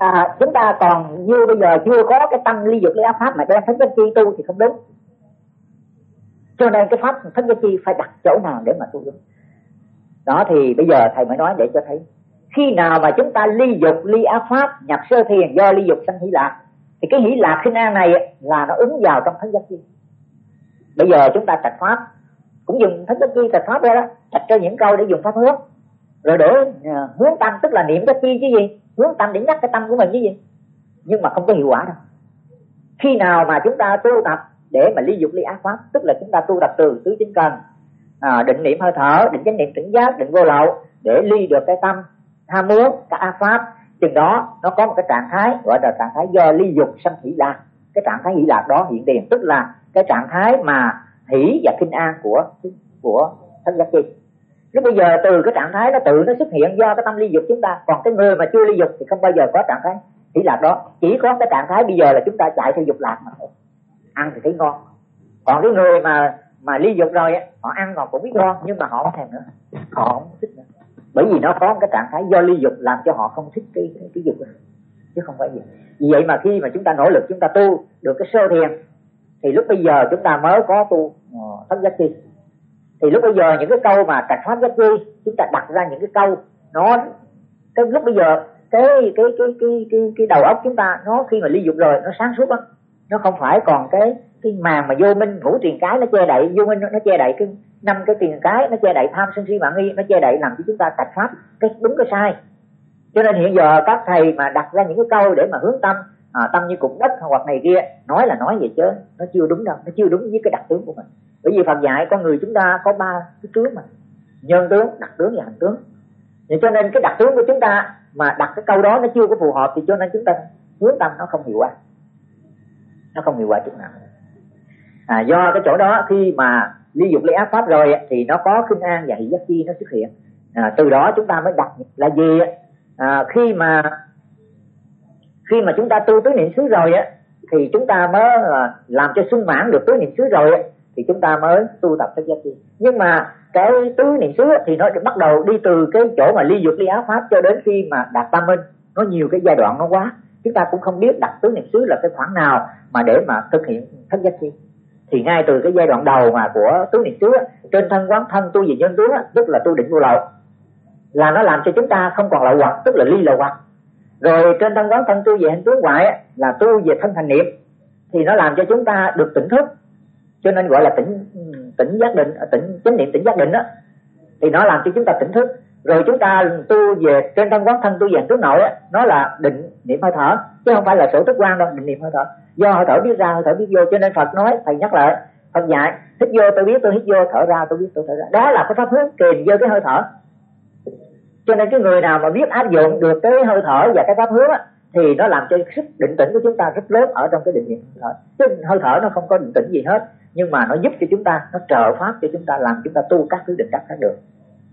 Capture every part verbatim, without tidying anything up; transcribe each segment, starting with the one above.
à, chúng ta còn như bây giờ chưa có cái tâm ly dục ly ác pháp mà đem thất giác chi tu thì không đúng. Cho nên cái pháp thất giác chi phải đặt chỗ nào để mà tu đúng. Đó thì bây giờ thầy mới nói để cho thấy khi nào mà chúng ta ly dục ly ác pháp nhập sơ thiền do ly dục sanh hỷ lạc thì cái hỷ lạc khinh an này là nó ứng vào trong thất giác chi. Bây giờ chúng ta trạch pháp cũng dùng thất giác chi trạch pháp ra đó, trạch cho những câu để dùng pháp hướng rồi để uh, hướng tâm, tức là niệm cái chi chứ gì, hướng tâm để nhắc cái tâm của mình chứ gì, nhưng mà không có hiệu quả đâu. Khi nào mà chúng ta tu tập để mà ly dục ly ác pháp, tức là chúng ta tu tập từ tứ chính cần, à, định niệm hơi thở, định chánh niệm tỉnh giác, định vô lậu để ly được cái tâm tham muốn cái ác pháp, chừng đó nó có một cái trạng thái gọi là trạng thái do ly dục sanh hỷ lạc. Cái trạng thái hỷ lạc đó hiện tiền, tức là cái trạng thái mà hỷ và khinh an của của thất giác chi. Lúc bây giờ từ cái trạng thái nó tự nó xuất hiện do cái tâm ly dục chúng ta, còn cái người mà chưa ly dục thì không bao giờ có trạng thái hỷ lạc đó. Chỉ có cái trạng thái bây giờ là chúng ta chạy theo dục lạc mà thôi, ăn thì thấy ngon. Còn cái người mà mà ly dục rồi họ ăn còn cũng biết ngon nhưng mà họ không thèm nữa, họ không thích nữa, bởi vì nó có cái trạng thái do ly dục làm cho họ không thích cái cái, cái dục đó, chứ không phải gì. Vì vậy mà khi mà chúng ta nỗ lực chúng ta tu được cái sơ thiền thì lúc bây giờ chúng ta mới có tu uh, thất giác chi. Thì lúc bây giờ những cái câu mà trạch pháp giác chi chúng ta đặt ra những cái câu nó cái lúc bây giờ cái cái cái cái cái cái đầu óc chúng ta nó khi mà ly dục rồi nó sáng suốt lắm, nó không phải còn cái cái màn mà vô minh ngũ triền cái nó che đậy, vô minh nó, nó che đậy cái năm cái triền cái, nó che đậy tham sân si mạng nghi, nó che đậy làm cho chúng ta trạch pháp cái đúng cái sai. Cho nên hiện giờ các thầy mà đặt ra những cái câu để mà hướng tâm, à, tâm như cục đất hoặc này kia, nói là nói vậy chứ nó chưa đúng đâu, nó chưa đúng với cái đặc tướng của mình. Bởi vì Phật dạy con người chúng ta có ba cái tướng mà, nhân tướng, đặc tướng và hành tướng. Vậy cho nên cái đặc tướng của chúng ta mà đặt cái câu đó nó chưa có phù hợp thì cho nên chúng ta hướng tâm nó không hiệu quả, nó không hiệu quả chút nào. À, do cái chỗ đó khi mà ly dục ly ác pháp rồi thì nó có khinh an và hỷ giác chi nó xuất hiện. À, từ đó chúng ta mới đặt là gì? À, khi mà khi mà chúng ta tu tứ niệm xứ rồi á thì chúng ta mới làm cho sung mãn được tứ niệm xứ rồi á thì chúng ta mới tu tập thất giác chi. Nhưng mà cái tứ niệm xứ thì nó bắt đầu đi từ cái chỗ mà ly dục ly ác pháp cho đến khi mà đạt tam minh, nó nhiều cái giai đoạn nó quá, chúng ta cũng không biết đặt tứ niệm xứ là cái khoảng nào mà để mà thực hiện thất giác chi. Thì ngay từ cái giai đoạn đầu mà của tứ niệm xứ trên thân quán thân tu về nhân tướng, tức là tu định vô lậu, là nó làm cho chúng ta không còn lậu hoặc, tức là ly lậu hoặc. Rồi trên thân quán thân tu về hành tướng ngoại là tu về thân thành niệm, thì nó làm cho chúng ta được tỉnh thức, cho nên gọi là tỉnh tỉnh giác định, tỉnh chánh niệm tỉnh giác định đó, thì nó làm cho chúng ta tỉnh thức. Rồi chúng ta tu về trên thân quán thân tu về hành tướng nội, nó là định niệm hơi thở chứ không phải là sở thức quan đâu, định niệm hơi thở. Do hơi thở biết ra, hơi thở biết vô, cho nên Phật nói, thầy nhắc lại, Phật dạy hít vô tôi biết tôi hít vô, thở ra tôi biết tôi thở ra. Đó là cái pháp hướng kèm với cái hơi thở. Cho nên cái người nào mà biết áp dụng được cái hơi thở và cái pháp hướng á, thì nó làm cho sức định tĩnh của chúng ta rất lớn ở trong cái định niệm hơi thở. Chứ hơi thở nó không có định tĩnh gì hết, nhưng mà nó giúp cho chúng ta, nó trợ pháp cho chúng ta, làm chúng ta tu các thứ định đắc khác được.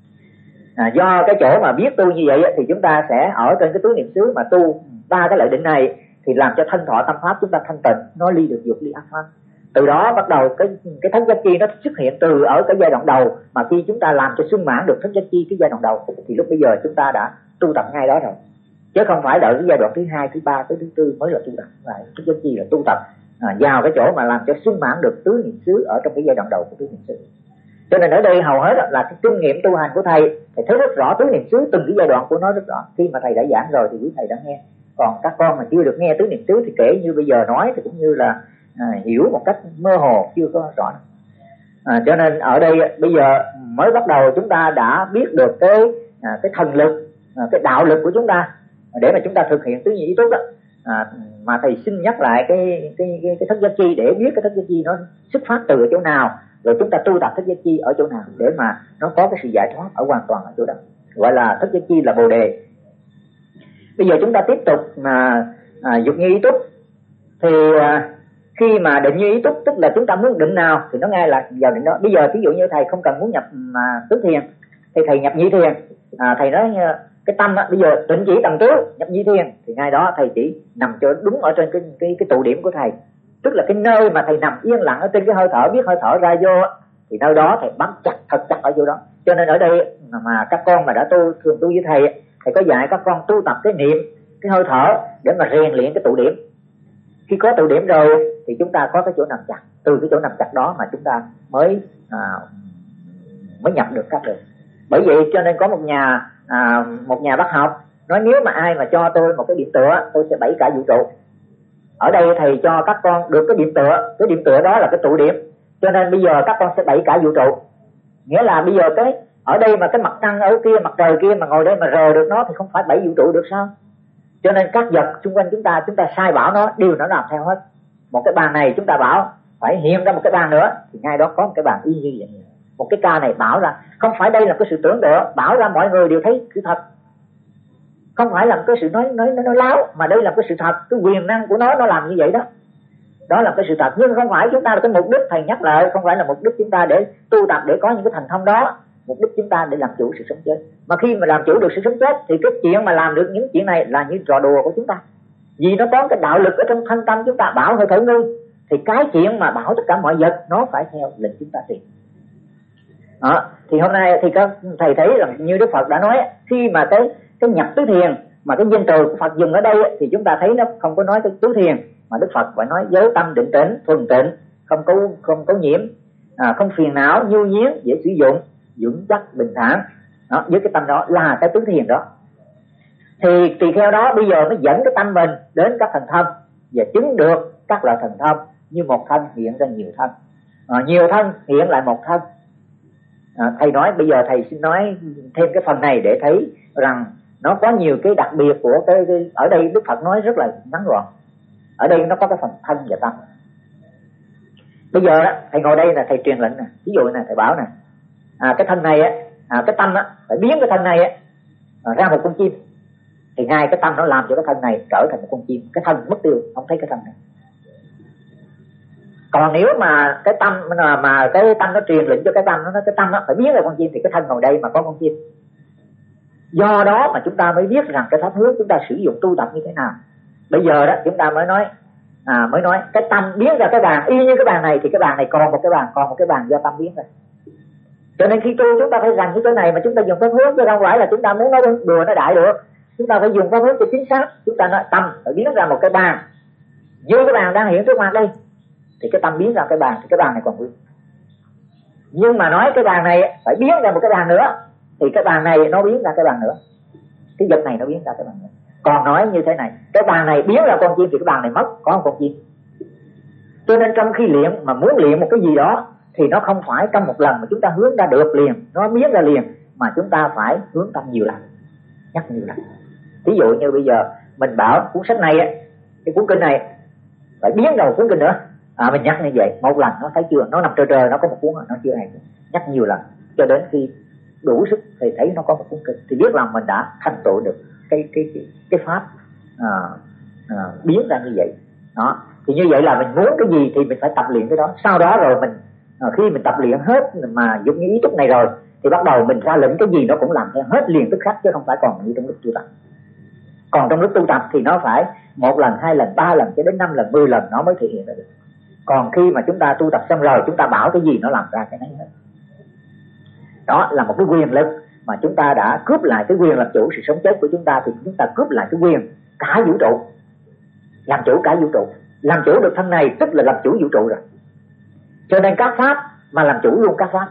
À, do cái chỗ mà biết tu như vậy thì chúng ta sẽ ở trên cái tứ niệm xứ mà tu ba cái lợi định này thì làm cho thanh thọ tâm pháp chúng ta thanh tịnh, nó ly được dục ly ác pháp. Từ đó bắt đầu cái cái thất giác chi nó xuất hiện từ ở cái giai đoạn đầu, mà khi chúng ta làm cho sung mãn được thất giác chi cái giai đoạn đầu thì lúc bây giờ chúng ta đã tu tập ngay đó rồi, chứ không phải đợi cái giai đoạn thứ hai, thứ ba tới thứ tư mới là tu tập. Và thất giác chi là tu tập à, vào cái chỗ mà làm cho sung mãn được tứ niệm xứ ở trong cái giai đoạn đầu của tứ niệm xứ. Cho nên ở đây hầu hết là cái kinh nghiệm tu hành của thầy, thầy thấy rất rõ tứ niệm xứ, từng cái giai đoạn của nó rất rõ. Khi mà thầy đã giảng rồi thì quý thầy đã nghe, còn các con mà chưa được nghe tứ niệm xứ thì kể như bây giờ nói thì cũng như là à, hiểu một cách mơ hồ, chưa có rõ. À, cho nên ở đây bây giờ mới bắt đầu chúng ta đã biết được cái à, cái thần lực, à, cái đạo lực của chúng ta để mà chúng ta thực hiện tứ nhị ý túc đó. À, mà thầy xin nhắc lại cái cái cái, cái thất giác chi để biết cái thất giác chi nó xuất phát từ ở chỗ nào, rồi chúng ta tu tập thất giác chi ở chỗ nào để mà nó có cái sự giải thoát ở hoàn toàn ở chỗ đó, gọi là thất giác chi là bồ đề. Bây giờ chúng ta tiếp tục mà à, dục như ý túc thì à, khi mà định như ý túc tức là chúng ta muốn định nào thì nó ngay là vào định đó. Bây giờ ví dụ như thầy không cần muốn nhập mà tứ thiền thì thầy nhập nhị thiền, à, thầy nói cái tâm á, bây giờ định chỉ tầm tứ nhập nhị thiền thì ngay đó thầy chỉ nằm cho đúng ở trên cái cái cái tụ điểm của thầy, tức là cái nơi mà thầy nằm yên lặng ở trên cái hơi thở, biết hơi thở ra vô thì nơi đó thầy bám chặt thật chặt ở chỗ đó. Cho nên ở đây mà các con mà đã tu thường tu với thầy, thầy có dạy các con tu tập cái niệm cái hơi thở để mà rèn luyện cái tụ điểm. Khi có tụ điểm rồi thì chúng ta có cái chỗ nằm chặt, từ cái chỗ nằm chặt đó mà chúng ta mới à, mới nhập được các đường. Bởi vậy cho nên có một nhà à, một nhà bác học nói nếu mà ai mà cho tôi một cái điểm tựa, tôi sẽ bẫy cả vũ trụ. Ở đây thầy cho các con được cái điểm tựa, cái điểm tựa đó là cái tụ điểm, cho nên bây giờ các con sẽ bẫy cả vũ trụ. Nghĩa là bây giờ cái ở đây mà cái mặt trăng ở kia, mặt trời kia mà ngồi đây mà rờ được nó thì không phải bẫy vũ trụ được sao? Cho nên các vật xung quanh chúng ta, chúng ta sai bảo nó, đều nó làm theo hết. Một cái bàn này chúng ta bảo phải hiện ra một cái bàn nữa, thì ngay đó có một cái bàn y như vậy. Một cái ca này bảo ra, không phải đây là cái sự tưởng tượng, bảo ra mọi người đều thấy sự thật. Không phải là cái sự nói nói nói, nói láo, mà đây là cái sự thật, cái quyền năng của nó nó làm như vậy đó. Đó là cái sự thật, nhưng không phải chúng ta là cái mục đích, thầy nhắc lại, không phải là mục đích chúng ta để tu tập để có những cái thành thông đó. Mục đích chúng ta để làm chủ sự sống chết. Mà khi mà làm chủ được sự sống chết thì cái chuyện mà làm được những chuyện này là như trò đùa của chúng ta. Vì nó có cái đạo lực ở trong thân tâm chúng ta, bảo hơi thở ngưng, thì cái chuyện mà bảo tất cả mọi vật nó phải theo lệnh chúng ta tìm. Đó, thì hôm nay thì các thầy thấy là như Đức Phật đã nói, khi mà cái cái nhập tứ thiền mà cái danh từ của Phật dùng ở đây thì chúng ta thấy nó không có nói tới tứ thiền, mà Đức Phật phải nói giới tâm định tĩnh, thuần tịnh, không có không có nhiễm, à, không phiền não, nhu nhiến, dễ sử dụng, vững chắc, bình thản. Đó, với cái tâm đó là cái tứ thiền đó. Thì tùy theo đó bây giờ nó dẫn cái tâm mình đến các thần thông và chứng được các loại thần thông, như một thân hiện ra nhiều thân, à, nhiều thân hiện lại một thân. À, thầy nói bây giờ thầy xin nói thêm cái phần này để thấy rằng nó có nhiều cái đặc biệt của cái, cái ở đây Đức Phật nói rất là ngắn gọn. Ở đây nó có cái phần thân và tâm. Bây giờ đó thầy ngồi đây là thầy truyền lệnh nè, ví dụ nè, thầy bảo nè, à, cái thân này á, à, cái tâm á phải biến cái thân này á à, ra một con chim, thì ngay cái tâm nó làm cho cái thân này trở thành một con chim, cái thân mất tiêu, không thấy cái thân này. Còn nếu mà cái tâm mà, mà cái tâm nó truyền lệnh cho cái tâm nó, cái tâm nó phải biến ra con chim, thì cái thân ngồi đây mà có con chim. Do đó mà chúng ta mới biết rằng cái pháp hướng chúng ta sử dụng tu tập như thế nào. Bây giờ đó chúng ta mới nói à, mới nói cái tâm biến ra cái bàn, y như cái bàn này thì cái bàn này còn một cái bàn, còn một cái bàn do tâm biến ra. Cho nên khi tu chúng ta phải dành cái chỗ này mà chúng ta dùng pháp hướng, chứ không phải là chúng ta muốn nói đùa nó đại được. Chúng ta phải dùng pháp hướng cho chính xác. Chúng ta nói tâm phải biến ra một cái bàn, như cái bàn đang hiện trước mặt đây, thì cái tâm biến ra cái bàn, thì cái bàn này còn nguyên. Nhưng mà nói cái bàn này phải biến ra một cái bàn nữa, thì cái bàn này nó biến ra cái bàn nữa, cái vật này nó biến ra cái bàn nữa. Còn nói như thế này, cái bàn này biến ra con chim thì cái bàn này mất, có một con chim. Cho nên trong khi luyện mà muốn luyện một cái gì đó thì nó không phải trong một lần mà chúng ta hướng ra được liền, nó biến ra liền, mà chúng ta phải hướng tâm nhiều lần, nhắc nhiều lần. Ví dụ như bây giờ mình bảo cuốn sách này, cái cuốn kinh này phải biến ra một cuốn kinh nữa, à, mình nhắc như vậy một lần nó thấy chưa, nó nằm trơ trơ, nó có một cuốn nó chưa hay, nhắc nhiều lần cho đến khi đủ sức thì thấy nó có một cuốn kinh, thì biết rằng mình đã thành tựu được cái cái cái, cái pháp à, à, biến ra như vậy. Đó, thì như vậy là mình muốn cái gì thì mình phải tập luyện cái đó. Sau đó rồi mình à, khi mình tập luyện hết mà dùng như ý thức này rồi thì bắt đầu mình ra lệnh cái gì nó cũng làm theo hết liền tức khắc, chứ không phải còn như trong lúc tu tập. Còn trong lúc tu tập thì nó phải một lần, hai lần, ba lần cho đến năm lần, mười lần nó mới thể hiện ra được. Còn khi mà chúng ta tu tập xong rồi, chúng ta bảo cái gì nó làm ra cái này hết. Đó là một cái quyền lực mà chúng ta đã cướp lại cái quyền làm chủ sự sống chết của chúng ta, thì chúng ta cướp lại cái quyền cả vũ trụ, làm chủ cả vũ trụ. Làm chủ được thân này tức là làm chủ vũ trụ rồi. Cho nên các pháp mà làm chủ luôn các pháp.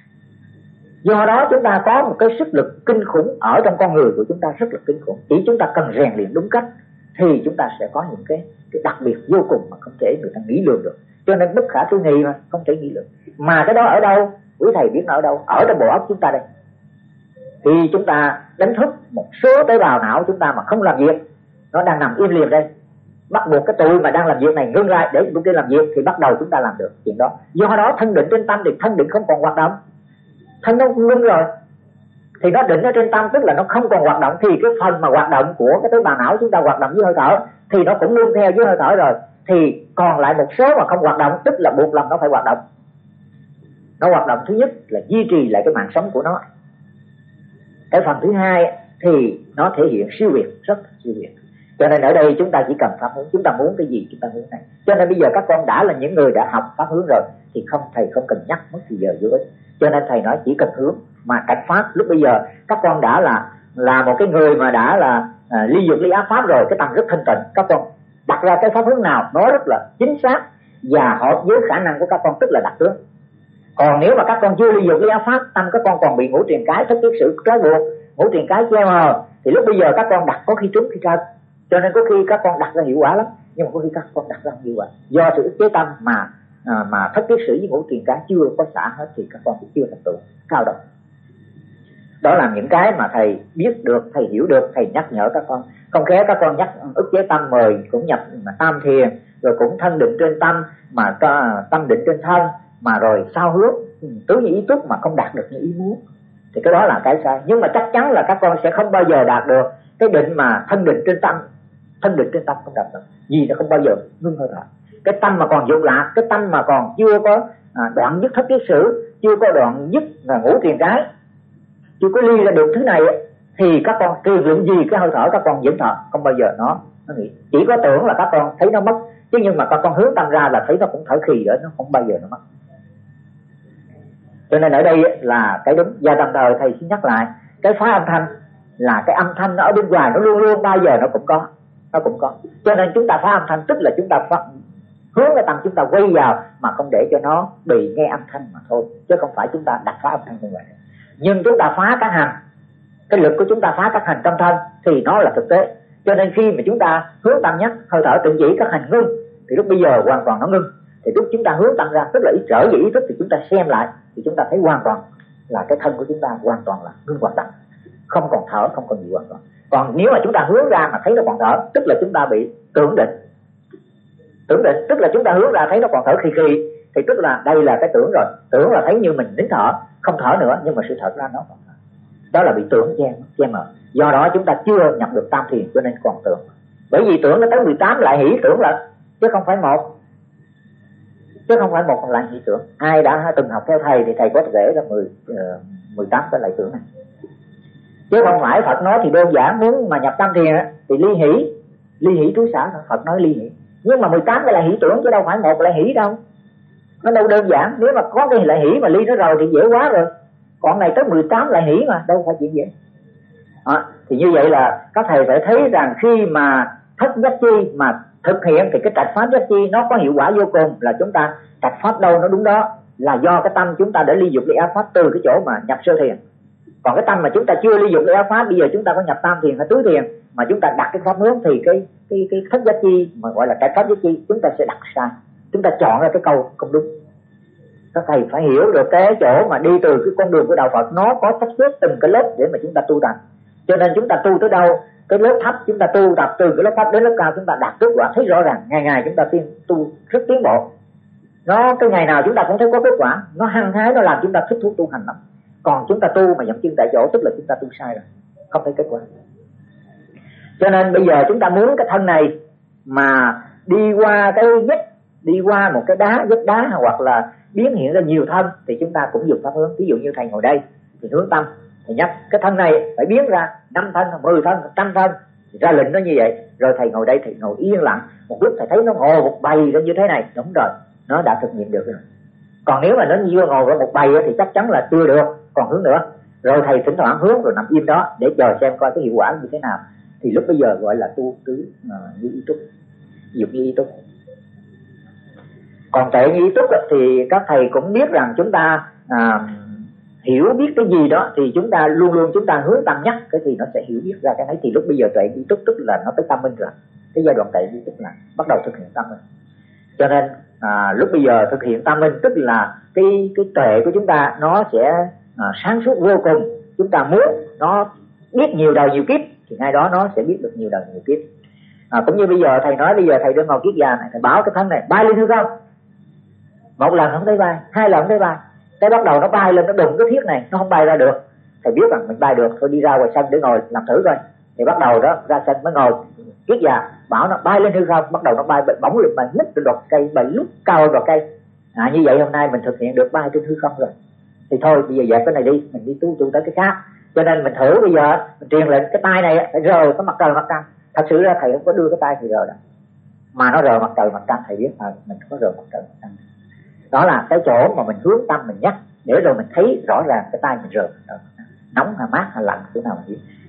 Do đó chúng ta có một cái sức lực kinh khủng ở trong con người của chúng ta, rất là kinh khủng. Chỉ chúng ta cần rèn luyện đúng cách thì chúng ta sẽ có những cái, cái đặc biệt vô cùng mà không thể người ta nghĩ lường được. Cho nên bất khả tư nghị mà không thể nghĩ lường. Mà cái đó ở đâu? Quý thầy biết nó ở đâu? Ở trong bộ óc chúng ta đây. Thì chúng ta đánh thức một số tế bào não chúng ta mà không làm việc, nó đang nằm im liền đây, bắt buộc cái tụi mà đang làm việc này ngưng lại để tụi kia làm việc, thì bắt đầu chúng ta làm được chuyện đó. Do đó thân định trên tâm thì thân định không còn hoạt động, thân nó ngưng rồi thì nó định ở trên tâm, tức là nó không còn hoạt động, thì cái phần mà hoạt động của cái tế bào não chúng ta hoạt động với hơi thở thì nó cũng ngưng theo với hơi thở rồi, thì còn lại một số mà không hoạt động, tức là buộc lòng nó phải hoạt động. Nó hoạt động thứ nhất là duy trì lại cái mạng sống của nó. Cái phần thứ hai thì nó thể hiện siêu việt, rất siêu việt. Cho nên ở đây chúng ta chỉ cần pháp hướng, chúng ta muốn cái gì chúng ta muốn này. Cho nên bây giờ các con đã là những người đã học pháp hướng rồi thì không, thầy không cần nhắc mất thì giờ vô ích. Cho nên thầy nói chỉ cần hướng mà cảnh pháp. Lúc bây giờ các con đã là là một cái người mà đã là à, ly dục ly ác pháp rồi, cái tâm rất thanh tịnh. Các con đặt ra cái pháp hướng nào nó rất là chính xác và hợp với khả năng của các con, tức là đặt tướng. Còn nếu mà các con chưa ly dục ly ác pháp, tâm các con còn bị ngũ triền cái thất kiết sử trói buộc, ngũ triền cái che mờ, thì lúc bây giờ các con đặt có khi trúng khi trật. Cho nên có khi các con đặt ra hiệu quả lắm, nhưng mà có khi các con đặt ra hiệu quả do sự ức chế tâm mà à, mà thất kiết sử với ngũ triền cái chưa có xả hết thì các con cũng chưa thành tựu cao đâu. Đó là những cái mà thầy biết được, thầy hiểu được, thầy nhắc nhở các con. Không khéo các con nhắc ức chế tâm mời cũng nhập mà tam thiền, rồi cũng thân định trên tâm, mà tâm định trên thân, mà rồi sao hướng tứ như ý túc mà không đạt được như ý muốn, thì cái đó là cái sai. Nhưng mà chắc chắn là các con sẽ không bao giờ đạt được cái định mà thân định trên tâm. Thân định trên tâm không đạt được, vì nó không bao giờ ngưng hơi thở. Cái tâm mà còn dục lạc, cái tâm mà còn chưa có à, đoạn dứt thất kiết sử, chưa có đoạn dứt là ngũ triền cái, chưa có ly ra được thứ này, thì các con kỳ vọng gì cái hơi thở các con vẫn thở, không bao giờ nó nó nghĩ. Chỉ có tưởng là các con thấy nó mất, chứ nhưng mà các con hướng tâm ra là thấy nó cũng thở khì đó, nó không bao giờ nó mất. Cho nên ở đây là cái đúng. Và đồng thời thầy xin nhắc lại, cái phá âm thanh là cái âm thanh nó ở bên ngoài, nó luôn luôn bao giờ nó cũng có, nó cũng có. Cho nên chúng ta phá âm thanh tức là chúng ta phát hướng cái tâm chúng ta quay vào mà không để cho nó bị nghe âm thanh mà thôi, chứ không phải chúng ta đặt phá âm thanh như vậy. Nhưng chúng ta phá các hành, cái lực của chúng ta phá các hành trong thân thì nó là thực tế. Cho nên khi mà chúng ta hướng tâm nhắc hơi thở tự chỉ các hành ngưng, thì lúc bây giờ hoàn toàn nó ngưng. Thì lúc chúng ta hướng tâm ra, tức là ý trở về ý thức, thì chúng ta xem lại thì chúng ta thấy hoàn toàn là cái thân của chúng ta hoàn toàn là ngưng hoạt động, không còn thở, không còn gì hoàn toàn. Còn nếu mà chúng ta hướng ra mà thấy nó còn thở, tức là chúng ta bị tưởng định. Tưởng định tức là chúng ta hướng ra thấy nó còn thở khì khì, thì tức là đây là cái tưởng rồi. Tưởng là thấy như mình nín thở, không thở nữa, nhưng mà sự thật ra nó còn thở. Đó là bị tưởng che, che mờ. Do đó chúng ta chưa nhập được tam thiền, cho nên còn tưởng. Bởi vì tưởng nó tới mười tám lại hỷ tưởng là, chứ không phải một, chứ không phải một lại hỷ tưởng. Ai đã từng học theo thầy thì thầy có thể là mười, mười tám cái lại tưởng này. Chứ không phải Phật nói thì đơn giản, muốn mà nhập tam thiền thì ly hỷ, ly hỷ trú xả, Phật nói ly hỷ. Nhưng mà mười tám cái là hỷ tưởng chứ đâu phải một là hỷ đâu. Nó đâu đơn giản, nếu mà có cái là hỷ mà ly nó rồi thì dễ quá rồi. Còn này tới mười tám là hỷ mà, đâu phải chuyện dễ. À, thì như vậy là các thầy phải thấy rằng khi mà thất giác chi mà thực hiện thì cái trạch pháp giác chi nó có hiệu quả vô cùng, là chúng ta trạch pháp đâu nó đúng đó, là do cái tâm chúng ta đã ly dục ly ác pháp từ cái chỗ mà nhập sơ thiền. Còn cái tâm mà chúng ta chưa ly dục ly ác pháp, bây giờ chúng ta có nhập tam thiền hay tứ thiền mà chúng ta đặt cái pháp hướng, thì cái cái cái thất giác chi mà gọi là trạch pháp giác chi chúng ta sẽ đặt sai, chúng ta chọn ra cái câu không đúng. Các thầy phải hiểu được cái chỗ mà đi từ cái con đường của đạo Phật nó có sắp xếp từng cái lớp để mà chúng ta tu tập. Cho nên chúng ta tu tới đâu, cái lớp thấp chúng ta tu tập từ cái lớp thấp đến lớp cao, chúng ta đạt kết quả thấy rõ ràng, ngày ngày chúng ta tiên tu rất tiến bộ. Nó cái ngày nào chúng ta cũng thấy có kết quả, nó hăng hái, nó làm chúng ta thích thú tu hành lắm. Còn chúng ta tu mà dậm chân tại chỗ tức là chúng ta tu sai rồi, không thấy kết quả. Cho nên bây giờ chúng ta muốn cái thân này mà đi qua cái vết, đi qua một cái đá, vết đá hoặc là biến hiện ra nhiều thân, thì chúng ta cũng dùng pháp hướng. Ví dụ như thầy ngồi đây thì hướng tâm, thầy nhắc cái thân này phải biến ra năm thân, mười thân, trăm thân, thì ra lệnh nó như vậy. Rồi thầy ngồi đây, thầy ngồi yên lặng, một lúc thầy thấy nó ngồi một bầy ra như thế này, đúng rồi, nó đã thực nghiệm được rồi. Còn nếu mà nó như ngồi ra một bầy thì chắc chắn là chưa được, còn hướng nữa. Rồi thầy thỉnh thoảng hướng rồi nằm im đó để chờ xem coi cái hiệu quả như thế nào, thì lúc bây giờ gọi là tu tứ uh, như ý túc, dục như ý túc. Còn tệ như ý túc thì các thầy cũng biết rằng chúng ta à, hiểu biết cái gì đó thì chúng ta luôn luôn chúng ta hướng tâm nhắc cái thì nó sẽ hiểu biết ra cái ấy. Thì lúc bây giờ tuệ ý túc tức là nó tới tâm minh rồi, cái giai đoạn tuệ ý túc là bắt đầu thực hiện tâm minh. Cho nên à, lúc bây giờ thực hiện tâm minh tức là cái cái tuệ của chúng ta nó sẽ à, sáng suốt vô cùng. Chúng ta muốn nó biết nhiều đời nhiều kiếp thì ngay đó nó sẽ biết được nhiều đời nhiều kiếp. À, cũng như bây giờ thầy nói bây giờ thầy đang ngồi kiết già này, thầy báo cái thân này bay lên hư không, một lần không thấy bay, hai lần không thấy bay, cái bắt đầu nó bay lên, nó đụng cái thiết này nó không bay ra được. Thầy biết rằng mình bay được, thôi đi ra ngoài sân để ngồi làm thử coi. Thì bắt đầu đó ra sân mới ngồi kiết già, bảo nó bay lên hư không, bắt đầu nó bay bỗng lên bay nít trên đọt cây, bay lúc cao vào cây. À, như vậy hôm nay mình thực hiện được bay trên hư không rồi. Thì thôi bây giờ dẹp cái này đi, mình đi tu tu tới cái khác. Cho nên mình thử bây giờ mình truyền lệnh cái tay này phải rờ cái mặt trời mặt trăng. Thật sự ra thầy không có đưa cái tay thì rờ đâu, mà nó rờ mặt trời mặt trăng, thầy biết à, mình có rờ mặt trời mặt trăng. Đó là cái chỗ mà mình hướng tâm mình nhắc, để rồi mình thấy rõ ràng cái tay mình rờ nóng hay mát hay lạnh chỗ nào mình biết.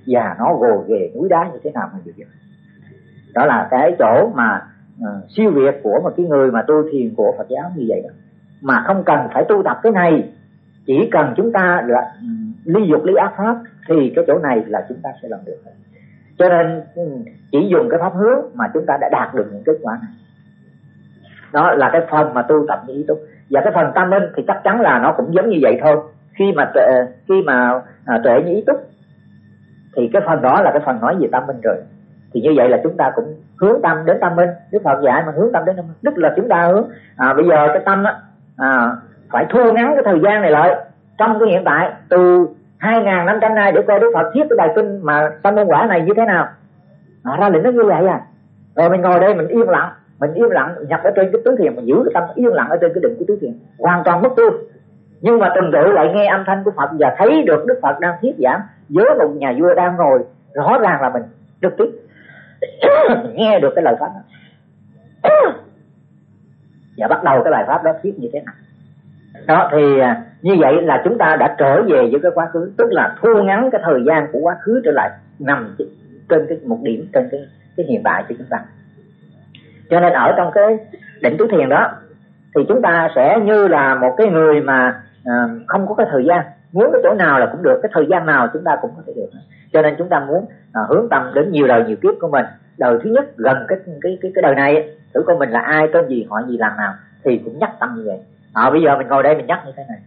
và nó gồ ghề núi đá như thế nào mà điều dứt. Đó là cái chỗ mà uh, siêu việt của một cái người mà tu thiền của Phật giáo như vậy đó. Mà không cần phải tu tập cái này, chỉ cần chúng ta là um, ly dục ly ác pháp thì cái chỗ này là chúng ta sẽ làm được. Cho nên um, chỉ dùng cái pháp hướng mà chúng ta đã đạt được những kết quả này. Đó là cái phần mà tu tập như ý túc. Và cái phần tâm minh thì chắc chắn là nó cũng giống như vậy thôi. Khi mà tuệ, khi mà à, tuệ như ý túc thì cái phần đó là cái phần nói về tâm minh rồi. Thì như vậy là chúng ta cũng hướng tâm đến tâm minh. Đức Phật dạy mà hướng tâm đến tâm minh, tức là chúng ta hướng à, bây giờ cái tâm á, à, phải thu ngắn cái thời gian này lại trong cái hiện tại từ hai nghìn năm trăm năm để coi Đức Phật viết cái bài kinh mà tâm môn quả này như thế nào. À, ra lệnh nó như vậy à. Rồi mình ngồi đây mình im lặng, mình im lặng nhập ở trên cái tứ thiền, mình giữ cái tâm yên lặng ở trên cái định của tứ thiền, hoàn toàn mất tu. Nhưng mà từng tự lại nghe âm thanh của Phật và thấy được Đức Phật đang thuyết giảng với một nhà vua đang ngồi, rõ ràng là mình trực tiếp nghe được cái lời pháp đó. Và bắt đầu cái bài pháp đó thuyết như thế nào. Đó thì như vậy là chúng ta đã trở về với cái quá khứ, tức là thu ngắn cái thời gian của quá khứ trở lại nằm trên cái một điểm trên cái cái hiện tại của chúng ta. Cho nên ở trong cái định tứ thiền đó thì chúng ta sẽ như là một cái người mà à, không có cái thời gian, muốn cái chỗ nào là cũng được, cái thời gian nào chúng ta cũng có thể được. Cho nên chúng ta muốn à, hướng tâm đến nhiều đời nhiều kiếp của mình. Đời thứ nhất gần cái cái cái cái đời này thử coi mình là ai, tên gì, họ gì, làm nào, thì cũng nhắc tâm như vậy. À, bây giờ mình ngồi đây mình nhắc như thế này.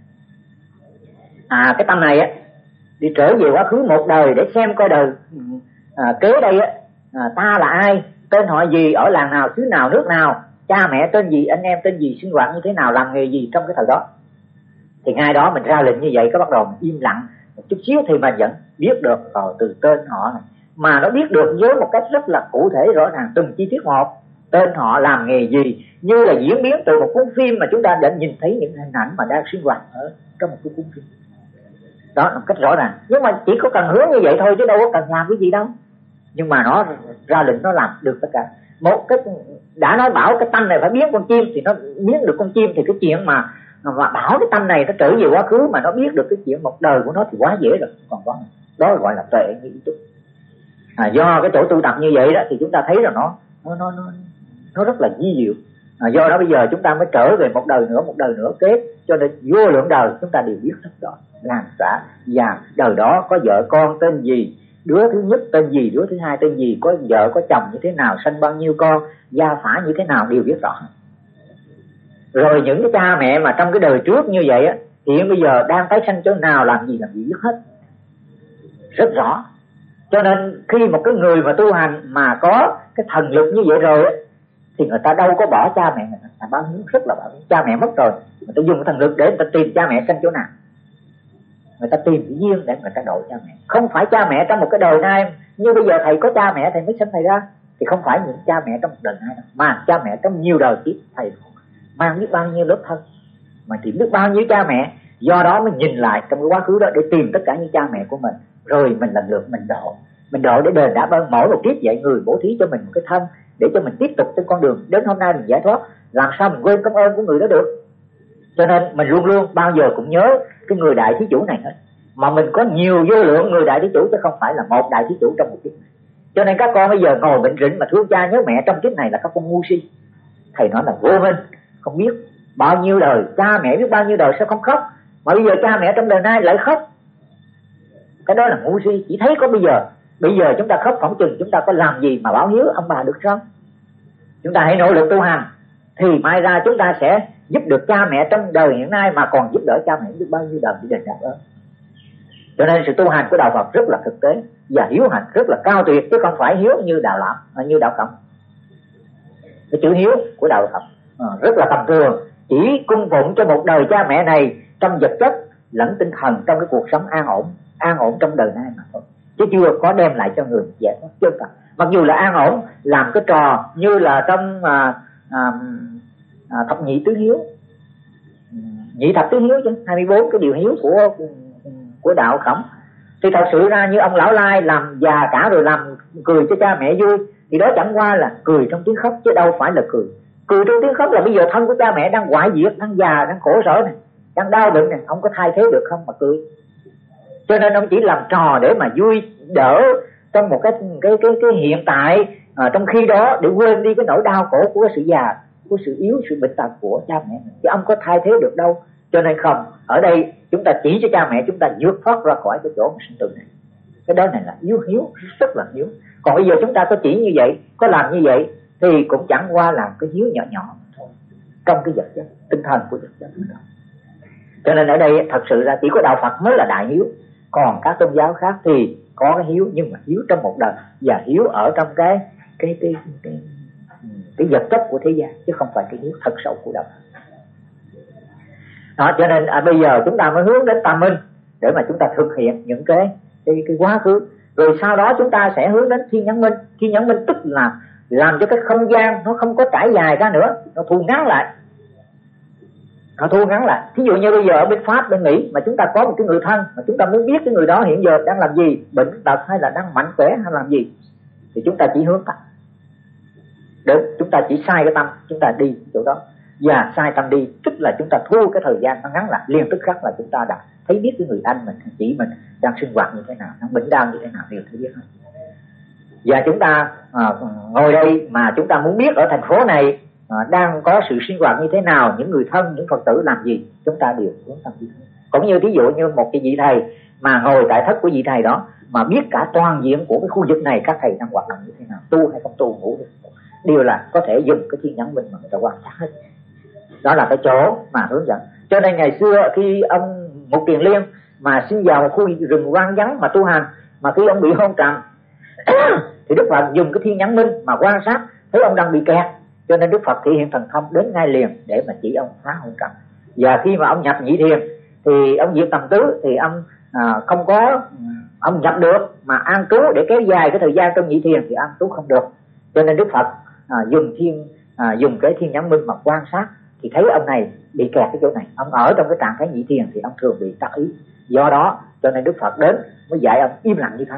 À, cái tâm này á đi trở về quá khứ một đời để xem coi đời à, kế đây á à, ta là ai, tên họ gì, ở làng nào, xứ nào, nước nào, cha mẹ tên gì, anh em tên gì, sinh hoạt như thế nào, làm nghề gì trong cái thời đó. Thì ngay đó mình ra lệnh như vậy, có bắt đầu mình im lặng một chút xíu thì mình vẫn biết được rồi từ tên họ này. Mà nó biết được với một cách rất là cụ thể rõ ràng từng chi tiết một, tên họ, làm nghề gì, như là diễn biến từ một cuốn phim mà chúng ta đã nhìn thấy những hình ảnh mà đang sinh hoạt ở trong một cái cuốn phim đó một cách rõ ràng. Nhưng mà chỉ có cần hướng như vậy thôi chứ đâu có cần làm cái gì đâu. Nhưng mà nó ra lệnh nó làm được tất cả. Một cái đã nói bảo cái tâm này phải biến con chim thì nó biến được con chim, thì cái chuyện mà mà bảo cái tâm này nó trở về quá khứ mà nó biết được cái chuyện một đời của nó thì quá dễ rồi. Còn đó đó gọi là tuệ như ý túc. À, do cái chỗ tu tập như vậy đó thì chúng ta thấy là nó nó nó nó, nó rất là di diệu. À, do đó bây giờ chúng ta mới trở về một đời nữa, một đời nữa kế, cho nên vô lượng đời chúng ta đều biết rất rõ làng xã, và đời đó có vợ con tên gì, đứa thứ nhất tên gì, đứa thứ hai tên gì, có vợ có chồng như thế nào, sanh bao nhiêu con, gia phả như thế nào, đều biết rõ. Rồi những cái cha mẹ mà trong cái đời trước như vậy á, hiện bây giờ đang tái sanh chỗ nào, làm gì làm gì biết hết, rất rõ. Cho nên khi một cái người mà tu hành mà có cái thần lực như vậy rồi á, thì người ta đâu có bỏ cha mẹ người ta báo hiếu, rất là báo hiếu. Cha mẹ mất rồi, người ta dùng cái thần lực để người ta tìm cha mẹ sanh chỗ nào, người ta tìm cái duyên để người ta độ cha mẹ. Không phải cha mẹ trong một cái đời nay như bây giờ thầy có cha mẹ thầy mới sanh thầy ra, thì không phải những cha mẹ trong một đời nay đâu, mà cha mẹ trong nhiều đời kiếp thầy mang biết bao nhiêu lớp thân, mà tìm biết bao nhiêu cha mẹ. Do đó mới nhìn lại trong cái quá khứ đó để tìm tất cả những cha mẹ của mình, rồi mình lần lượt mình độ, mình độ để đền đáp ơn mỗi một kiếp vậy người bố thí cho mình một cái thân để cho mình tiếp tục trên con đường đến hôm nay mình giải thoát. Làm sao mình quên công ơn của người đó được. Cho nên mình luôn luôn bao giờ cũng nhớ cái người đại thí chủ này hết, mà mình có nhiều vô lượng người đại thí chủ chứ không phải là một đại thí chủ trong một kiếp này. Cho nên các con bây giờ ngồi bệnh rịnh mà thương cha nhớ mẹ trong kiếp này là các con ngu si. Thầy nói là vô minh, không biết bao nhiêu đời cha mẹ biết bao nhiêu đời sao không khóc, mà bây giờ cha mẹ trong đời nay lại khóc. Cái đó là ngu si. Chỉ thấy có bây giờ, bây giờ chúng ta khóc phỏng chừng chúng ta có làm gì mà báo hiếu ông bà được không? Chúng ta hãy nỗ lực tu hành thì mai ra chúng ta sẽ giúp được cha mẹ trong đời hiện nay, mà còn giúp đỡ cha mẹ biết bao nhiêu đời để đền đáp ơn. Cho nên sự tu hành của đạo Phật rất là thực tế và hiếu hạnh rất là cao tuyệt, chứ không phải hiếu như đạo Lão, như đạo Cộng. Cái chữ hiếu của đạo Phật à, rất là tầm thường, chỉ cung phụng cho một đời cha mẹ này trong vật chất lẫn tinh thần trong cái cuộc sống an ổn, an ổn trong đời nay mà thôi, chứ chưa có đem lại cho người giải thoát chân thật. Mặc dù là an ổn làm cái trò như là trong à, à, à, thập nhị tứ hiếu, nhị thập tứ hiếu chứ, hai mươi bốn cái điều hiếu của của đạo Khổng, thì thật sự ra như ông Lão Lai làm già cả rồi làm cười cho cha mẹ vui, thì đó chẳng qua là cười trong tiếng khóc chứ đâu phải là cười. Cười trong tiếng khóc là bây giờ thân của cha mẹ đang hoại diệt, đang già, đang khổ sở này, đang đau bệnh này, ông có thay thế được không mà cười. Cho nên ông chỉ làm trò để mà vui đỡ trong một cái cái cái cái hiện tại, à, trong khi đó để quên đi cái nỗi đau khổ của cái sự già, của sự yếu, sự bệnh tật của cha mẹ mình. Chứ ông có thay thế được đâu. Cho nên không, ở đây chúng ta chỉ cho cha mẹ chúng ta vượt thoát ra khỏi cái chỗ sinh tử này. Cái đó này là yếu hiếu, rất là hiếu. Còn bây giờ chúng ta có chỉ như vậy, có làm như vậy thì cũng chẳng qua là cái hiếu nhỏ nhỏ thôi, trong cái vật chất, tinh thần của vật chất đó. Cho nên ở đây thật sự ra chỉ có đạo Phật mới là đại hiếu. Còn các tôn giáo khác thì có cái hiếu, nhưng mà hiếu trong một đời, và hiếu ở trong cái cái cái cái, cái, cái vật chất của thế gian, chứ không phải cái hiếu thật sâu của đạo Phật. Đó, cho nên à, bây giờ chúng ta mới hướng đến Tam Minh để mà chúng ta thực hiện những cái cái cái quá khứ, rồi sau đó chúng ta sẽ hướng đến Thiên Nhãn Minh. Thiên Nhãn Minh tức là làm cho cái không gian nó không có trải dài ra nữa, nó thu ngắn lại, nó thu ngắn lại. Thí dụ như bây giờ ở bên Pháp, bên Mỹ mà chúng ta có một cái người thân mà chúng ta muốn biết cái người đó hiện giờ đang làm gì, bệnh tật hay là đang mạnh khỏe hay làm gì, thì chúng ta chỉ hướng tâm, để chúng ta chỉ sai cái tâm, chúng ta đi chỗ đó. Và sai tâm đi tức là chúng ta thu cái thời gian nó ngắn lại, liền tức khắc là chúng ta đã thấy biết cái người anh mình, chị mình đang sinh hoạt như thế nào, đang bệnh đau như thế nào, đều thấy biết hết. Và chúng ta à, ngồi đây mà chúng ta muốn biết ở thành phố này à, đang có sự sinh hoạt như thế nào, những người thân, những Phật tử làm gì, chúng ta đều hướng tâm đi. Cũng như thí dụ như một cái vị thầy mà ngồi tại thất của vị thầy đó mà biết cả toàn diện của cái khu vực này các thầy đang hoạt động như thế nào, tu hay không tu, ngủ được, đều là có thể dùng cái Thiên Nhãn Minh mà người ta quan sát hết. Đó là cái chỗ mà hướng dẫn. Cho nên ngày xưa khi ông Mục Kiền Liên mà sinh vào một khu rừng hoang vắng mà tu hành, mà khi ông bị hôn trầm thì Đức Phật dùng cái Thiên Nhãn Minh mà quan sát thấy ông đang bị kẹt, cho nên Đức Phật thể hiện thần thông đến ngay liền để mà chỉ ông phá hôn trầm. Và khi mà ông nhập nhị thiền thì ông diệt tầm tứ, thì ông à, không có ông nhập được mà an trú để kéo dài cái thời gian trong nhị thiền thì an trú không được. Cho nên Đức Phật à, dùng thiên à, dùng cái Thiên Nhãn Minh mà quan sát thì thấy ông này bị kẹt cái chỗ này, ông ở trong cái trạng thái nhị thiền thì ông thường bị tắc ý. Do đó cho nên Đức Phật đến mới dạy ông im lặng như thế.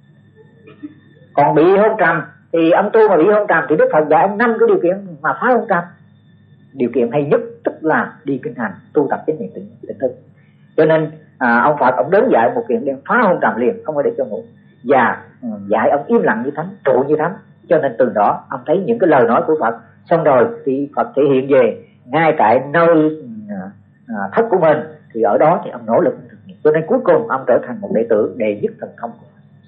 Còn bị hôn trầm thì ông tu mà bị hôn trầm thì Đức Phật dạy ông năm cái điều kiện mà phá hôn trầm. Điều kiện hay nhất tức là đi kinh hành, tu tập chánh niệm tỉnh thức. Cho nên à, ông Phật ông đến dạy một kiện liền phá hôn trầm liền, không có để cho ngủ, và dạy ông im lặng như thánh, trụ như thánh. Cho nên từ đó ông thấy những cái lời nói của Phật, xong rồi thì Phật thể hiện về ngay tại nơi à, thất của mình, thì ở đó thì ông nỗ lực thực hiện. Cho nên cuối cùng ông trở thành một đệ tử đệ nhất thần thông.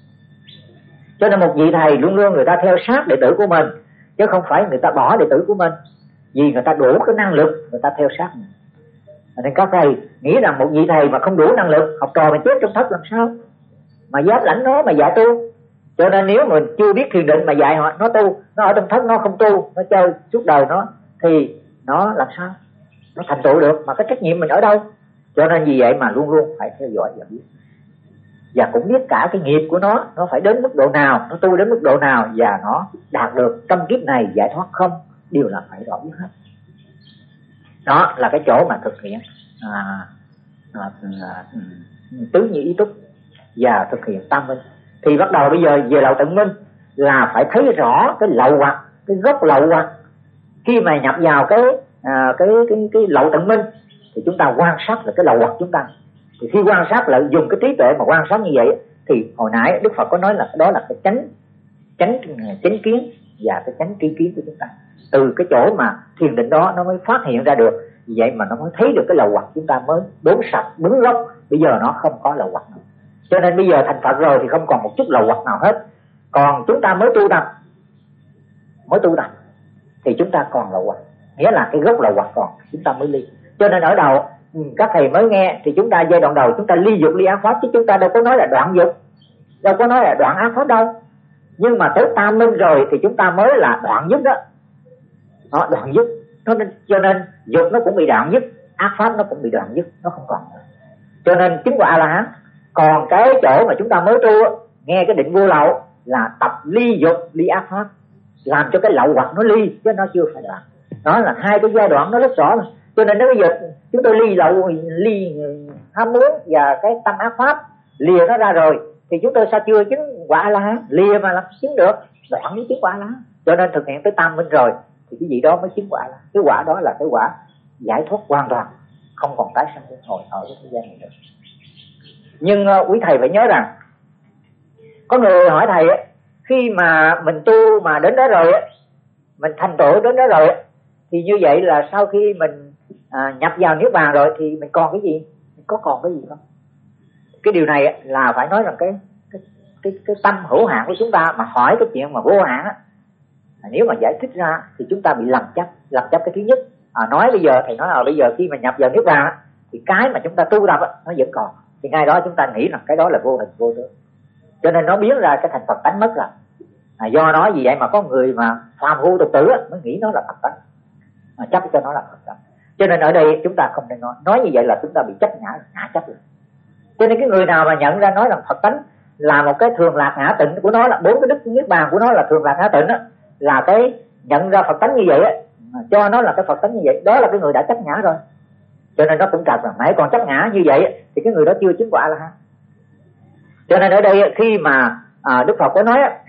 Cho nên một vị thầy luôn luôn người ta theo sát đệ tử của mình, chứ không phải người ta bỏ đệ tử của mình, vì người ta đủ cái năng lực người ta theo sát mình. Nên các thầy nghĩ rằng một vị thầy mà không đủ năng lực, học trò mà chết trong thất làm sao mà dám lãnh nó mà dạy tu. Cho nên nếu mình chưa biết thiền định mà dạy họ nó tu, nó ở trong thất nó không tu, nó chơi suốt đời nó, thì nó làm sao nó thành tựu được, mà cái trách nhiệm mình ở đâu. Cho nên vì vậy mà luôn luôn phải theo dõi và biết, và cũng biết cả cái nghiệp của nó nó phải đến mức độ nào, nó tu đến mức độ nào, và nó đạt được trong kiếp này giải thoát không, đều là phải rõ biết hết. Đó là cái chỗ mà thực hiện à, à, à, tứ nhị ý túc và thực hiện tam minh. Thì bắt đầu bây giờ về lậu tận minh là phải thấy rõ cái lậu hoặc, cái gốc lậu hoặc. Khi mà nhập vào cái à, cái cái cái lậu tận minh thì chúng ta quan sát là cái lậu hoặc chúng ta. Thì khi quan sát lại dùng cái trí tuệ mà quan sát như vậy thì hồi nãy Đức Phật có nói là đó là cái chánh chánh chánh kiến và cái chánh tri kiến của chúng ta. Từ cái chỗ mà thiền định đó nó mới phát hiện ra được, vậy mà nó mới thấy được cái lậu hoặc chúng ta mới đốn sạch bứng gốc. Bây giờ nó không có lậu hoặc nữa. Cho nên bây giờ thành Phật rồi thì không còn một chút lậu hoặc nào hết. Còn chúng ta mới tu tập, mới tu tập thì chúng ta còn lậu hoặc, nghĩa là cái gốc lậu hoặc còn, chúng ta mới ly. Cho nên ở đầu các thầy mới nghe thì chúng ta giai đoạn đầu chúng ta ly dục ly ác pháp, chứ chúng ta đâu có nói là đoạn dục, đâu có nói là đoạn ác pháp đâu. Nhưng mà tới tam minh rồi thì chúng ta mới là đoạn dứt đó. Đó, đoạn dứt. Cho nên, cho nên dục nó cũng bị đoạn dứt, ác pháp nó cũng bị đoạn dứt, nó không còn nữa. Cho nên chứng quả A-la-hán. Còn cái chỗ mà chúng ta mới tu nghe cái định vô lậu là tập ly dục ly ác pháp, làm cho cái lậu hoặc nó ly chứ nó chưa phải đoạn. Đó là hai cái giai đoạn nó rất rõ mà. Cho nên nếu bây giờ chúng tôi ly lậu, ly ham muốn và cái tâm ác pháp, lìa nó ra rồi thì chúng tôi sao chưa chứng quả A-la-hán? Lìa mà làm chứng được, đoạn mới chứng quả A-la-hán. Cho nên thực hiện tới tam minh rồi thì cái gì đó mới chứng quả A-la-hán. Cái quả đó là cái quả giải thoát hoàn toàn, không còn tái sanh luân hồi ở cái thế gian này nữa. Nhưng uh, quý thầy phải nhớ rằng Có người hỏi thầy á, khi mà mình tu mà đến đó rồi á, mình thành tựu đến đó rồi á, thì như vậy là sau khi mình à, nhập vào niết bàn rồi thì mình còn cái gì? Mình có còn cái gì không? Cái điều này á, là phải nói rằng cái cái cái, cái tâm hữu hạn của chúng ta mà hỏi cái chuyện mà vô hạn á, nếu mà giải thích ra thì chúng ta bị lầm chấp. Lầm chấp cái thứ nhất, à, nói bây giờ thầy nói là bây giờ khi mà nhập vào niết bàn á, thì cái mà chúng ta tu tập á, nó vẫn còn, thì ngay đó chúng ta nghĩ rằng cái đó là vô hình vô tướng, cho nên nó biến ra cái thành Phật tánh mất rồi. À, do đó vì vậy mà có người mà phàm phu tục tử á, mới nghĩ nó là Phật tánh, à, chấp cho nó là Phật tánh. Cho nên ở đây chúng ta không nên nói nói như vậy là chúng ta bị chấp ngã ngã chấp rồi. Cho nên cái người nào mà nhận ra nói rằng Phật tánh là một cái thường lạc ngã tịnh của nó, là bốn cái đức niết bàn của nó là thường lạc ngã tịnh á, là cái nhận ra Phật tánh như vậy á, cho nó là cái Phật tánh như vậy, đó là cái người đã chấp ngã rồi. Cho nên nó cũng trật rồi, nãy còn chấp ngã như vậy thì cái người đó chưa chứng quả là ha. Cho nên ở đây khi mà à, Đức Phật có nói á,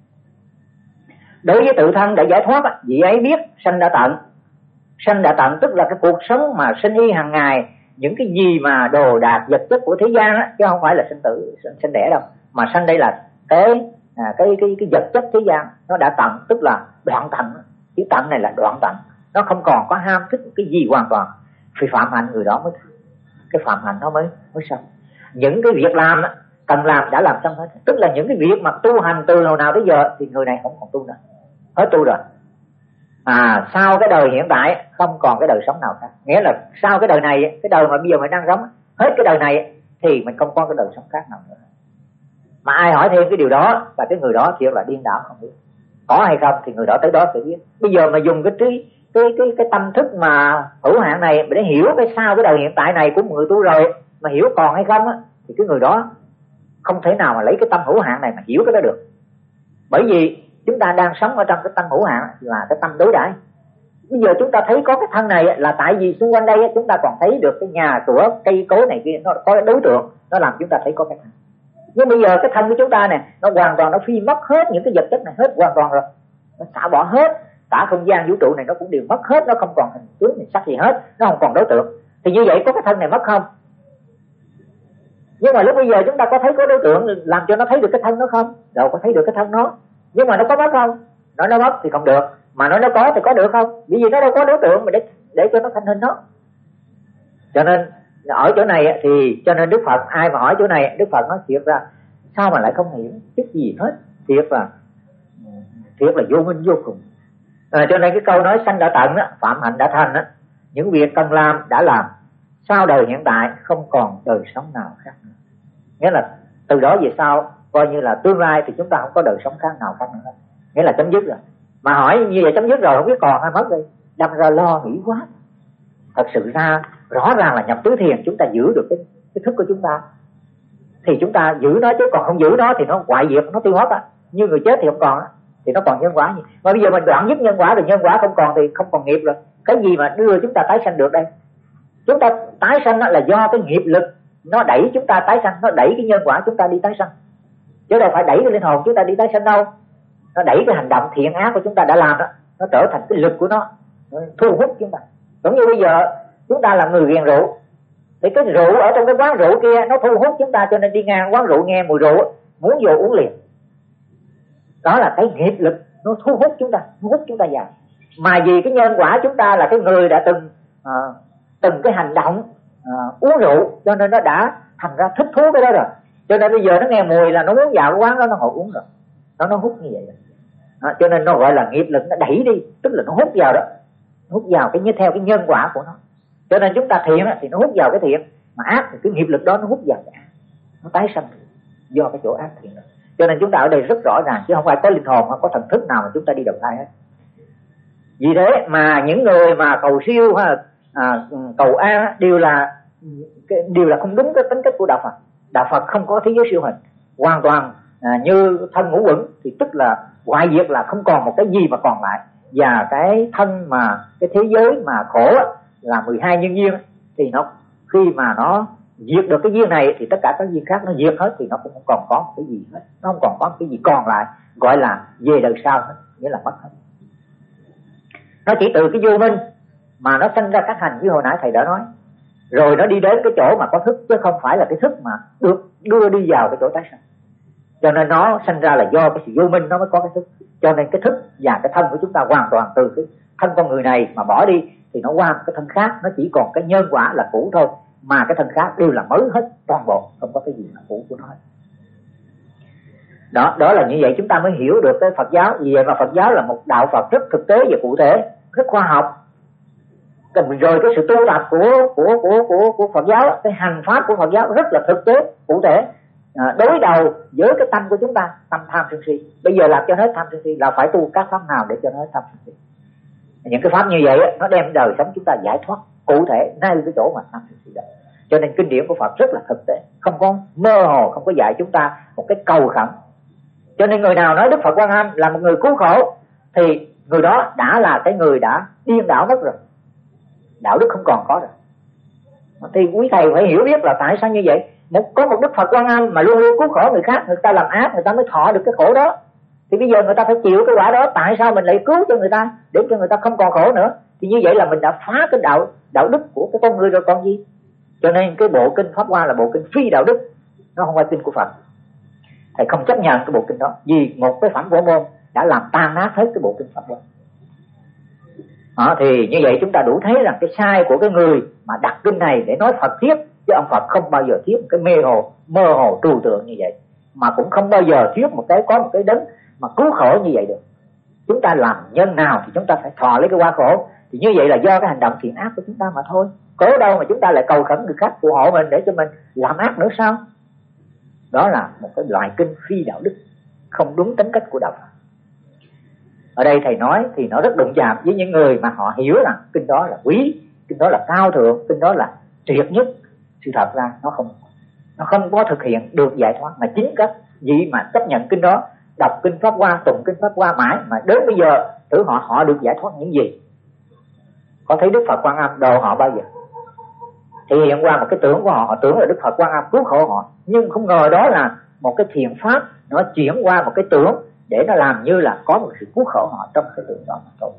đối với tự thân đã giải thoát á, vị ấy biết sanh đã tận. Sanh đã tận tức là cái cuộc sống mà sinh y hàng ngày, những cái gì mà đồ đạc vật chất của thế gian á, chứ không phải là sinh tử sinh đẻ đâu, mà sanh đây là cái à, cái cái cái vật chất thế gian nó đã tận, tức là đoạn tận. Chữ tận này là đoạn tận, nó không còn có ham thích cái gì hoàn toàn. Vì phạm hạnh người đó mới cái phạm hạnh nó mới mới xong. Những cái việc làm đó, cần làm đã làm xong hết, tức là những cái việc mà tu hành từ hồi nào tới giờ thì người này không còn tu nữa, hết tu rồi. À, sau cái đời hiện tại không còn cái đời sống nào khác, nghĩa là sau cái đời này, cái đời mà bây giờ mình đang sống, hết cái đời này thì mình không có cái đời sống khác nào nữa. Mà ai hỏi thêm cái điều đó là cái người đó thiệt là điên đảo không biết. Có hay không thì người đó tới đó sẽ biết. Bây giờ mà dùng cái trí cái cái cái tâm thức mà hữu hạn này để hiểu cái sau cái đời hiện tại này của một người tu rồi mà hiểu còn hay không á, thì cái người đó không thể nào mà lấy cái tâm hữu hạn này mà hiểu cái đó được. Bởi vì chúng ta đang sống ở trong cái tâm hữu hạn là cái tâm đối đãi. Bây giờ chúng ta thấy có cái thân này là tại vì xung quanh đây chúng ta còn thấy được cái nhà cửa cây cối này kia, nó có đối tượng, nó làm chúng ta thấy có cái thân. Nhưng bây giờ cái thân của chúng ta này nó hoàn toàn nó phi mất hết những cái vật chất này, hết hoàn toàn rồi, nó xả bỏ hết, cả không gian vũ trụ này nó cũng đều mất hết, nó không còn hình tướng hình sắc gì hết, nó không còn đối tượng. Thì như vậy có cái thân này mất không? Nhưng mà lúc bây giờ chúng ta có thấy có đối tượng làm cho nó thấy được cái thân nó không? Đâu có thấy được cái thân nó. Nhưng mà nó có mất không? Nói nó mất thì không được, mà nói nó có thì có được không? Bởi vì nó đâu có đối tượng mà để để cho nó thành hình nó. Cho nên ở chỗ này thì cho nên Đức Phật, ai mà hỏi chỗ này Đức Phật nói thiệt ra sao mà lại không hiểu chút gì hết, thiệt là thiệt là vô minh vô cùng. À, cho nên cái câu nói sanh đã tận á, phạm hạnh đã thành á, những việc cần làm đã làm, sau đời hiện tại không còn đời sống nào khác nữa. Nghĩa là từ đó về sau coi như là tương lai thì chúng ta không có đời sống khác nào khác nữa, nghĩa là chấm dứt rồi. Mà hỏi như vậy chấm dứt rồi không biết còn hay mất đi, đâm ra lo nghĩ quá. Thật sự ra rõ ràng là nhập tứ thiền chúng ta giữ được cái, cái thức của chúng ta thì chúng ta giữ nó, chứ còn không giữ nó thì nó hoại diệt, nó tiêu mất á. Như người chết thì không còn á, thì nó còn nhân quả gì. Mà bây giờ mình đoạn dứt nhân quả rồi, nhân quả không còn thì không còn nghiệp rồi. Cái gì mà đưa chúng ta tái sanh được đây? Chúng ta tái sanh là do cái nghiệp lực nó đẩy chúng ta tái sanh, nó đẩy cái nhân quả chúng ta đi tái sanh, chứ đâu phải đẩy cái linh hồn chúng ta đi tái sanh đâu. Nó đẩy cái hành động thiện ác của chúng ta đã làm đó, nó trở thành cái lực của nó, nó thu hút chúng ta. Giống như bây giờ chúng ta là người ghiền rượu thì cái rượu ở trong cái quán rượu kia nó thu hút chúng ta, cho nên đi ngang quán rượu nghe mùi rượu muốn vô uống liền. Đó là cái nghiệp lực nó thu hút chúng ta, thu hút chúng ta vào. Mà vì cái nhân quả chúng ta là cái người đã từng à, từng cái hành động à, uống rượu, cho nên nó đã thành ra thích thú cái đó rồi. Cho nên bây giờ nó nghe mùi là nó muốn vào cái quán đó nó ngồi uống rồi, nó nó hút như vậy rồi. À, cho nên nó gọi là nghiệp lực nó đẩy đi, tức là nó hút vào đó, hút vào cái như theo cái nhân quả của nó. Cho nên chúng ta thiện thì nó hút vào cái thiện, mà ác thì cái nghiệp lực đó nó hút vào cái ác, nó tái sanh do cái chỗ ác thiện đó. Cho nên chúng ta ở đây rất rõ ràng, chứ không phải có linh hồn hay có thần thức nào mà chúng ta đi đầu thai hết. Vì thế mà những người mà cầu siêu hay là à, cầu an đều là đều là không đúng cái tính cách của đạo Phật. Đạo Phật không có thế giới siêu hình, hoàn toàn à, như thân ngũ uẩn thì tức là hoại diệt, là không còn một cái gì mà còn lại. Và cái thân mà cái thế giới mà khổ là mười hai nhân duyên, thì nó khi mà nó diệt được cái duyên này thì tất cả các duyên khác nó diệt hết, thì nó cũng không còn có cái gì hết, nó không còn có cái gì còn lại gọi là về đời sau hết, nghĩa là mất hết. Nó chỉ từ cái vô minh mà nó sinh ra các hành như hồi nãy thầy đã nói, rồi nó đi đến cái chỗ mà có thức, chứ không phải là cái thức mà được đưa đi vào cái chỗ tái sanh. Cho nên nó sinh ra là do cái sự vô minh nó mới có cái thức. Cho nên cái thức và cái thân của chúng ta hoàn toàn từ cái thân con người này mà bỏ đi thì nó qua một cái thân khác, nó chỉ còn cái nhân quả là cũ thôi, mà cái thân khác đều là mới hết toàn bộ, không có cái gì là cũ của nó. Đó, đó là như vậy chúng ta mới hiểu được cái Phật giáo. Vì vậy mà Phật giáo là một đạo Phật rất thực tế và cụ thể, rất khoa học. Rồi cái sự tu tập của của của của của Phật giáo, cái hành pháp của Phật giáo rất là thực tế, cụ thể. À, đối đầu với cái tâm của chúng ta, tâm tham sân si. Bây giờ làm cho hết tham sân si là phải tu các pháp nào để cho nó hết tham sân si. Những cái pháp như vậy nó đem đời sống chúng ta giải thoát cụ thể ngay cái chỗ mà tham sân si đó. Cho nên kinh điển của Phật rất là thực tế, không có mơ hồ, không có dạy chúng ta một cái cầu khẩn. Cho nên người nào nói Đức Phật Quan Âm là một người cứu khổ thì người đó đã là cái người đã điên đảo mất rồi, đạo đức không còn có rồi. Thì quý thầy phải hiểu biết là tại sao như vậy. Một, có một Đức Phật Quan Âm mà luôn luôn cứu khổ người khác, người ta làm ác người ta mới thọ được cái khổ đó. Thì bây giờ người ta phải chịu cái quả đó, tại sao mình lại cứu cho người ta để cho người ta không còn khổ nữa? Thì như vậy là mình đã phá cái đạo đạo đức của cái con người rồi còn gì. Cho nên cái bộ kinh Pháp Hoa là bộ kinh phi đạo đức, nó không phải kinh của Phật. Thầy không chấp nhận cái bộ kinh đó, vì một cái phản của môn đã làm tan nát hết cái bộ kinh Pháp Hoa. Đó, thì như vậy chúng ta đủ thấy rằng cái sai của cái người mà đặt kinh này để nói Phật thuyết, chứ ông Phật không bao giờ thuyết một cái mê hồ, mơ hồ trừu tượng như vậy, mà cũng không bao giờ thuyết một cái có một cái đấng mà cứu khổ như vậy được. Chúng ta làm nhân nào thì chúng ta phải thọ lấy cái quả khổ, thì như vậy là do cái hành động thiện ác của chúng ta mà thôi. Có đâu mà chúng ta lại cầu khẩn người khác phù hộ mình để cho mình làm ác nữa sao? Đó là một cái loại kinh phi đạo đức, không đúng tính cách của đạo Phật. Ở đây thầy nói thì nó rất đụng chạm với những người mà họ hiểu rằng kinh đó là quý, kinh đó là cao thượng, kinh đó là tuyệt nhất. Sự thật ra nó không nó không có thực hiện được giải thoát, mà chính các vị mà chấp nhận kinh đó, đọc kinh Pháp Hoa, tụng kinh Pháp Hoa mãi mà đến bây giờ thử họ họ được giải thoát những gì? Có thấy Đức Phật Quan Âm độ họ bao giờ? Thì hiện qua một cái tưởng của họ, họ tưởng là Đức Phật Quan Âm cứu khổ họ, nhưng không ngờ đó là một cái thiện pháp nó chuyển qua một cái tưởng để nó làm như là có một sự cứu khổ họ trong cái tưởng đó mà thôi.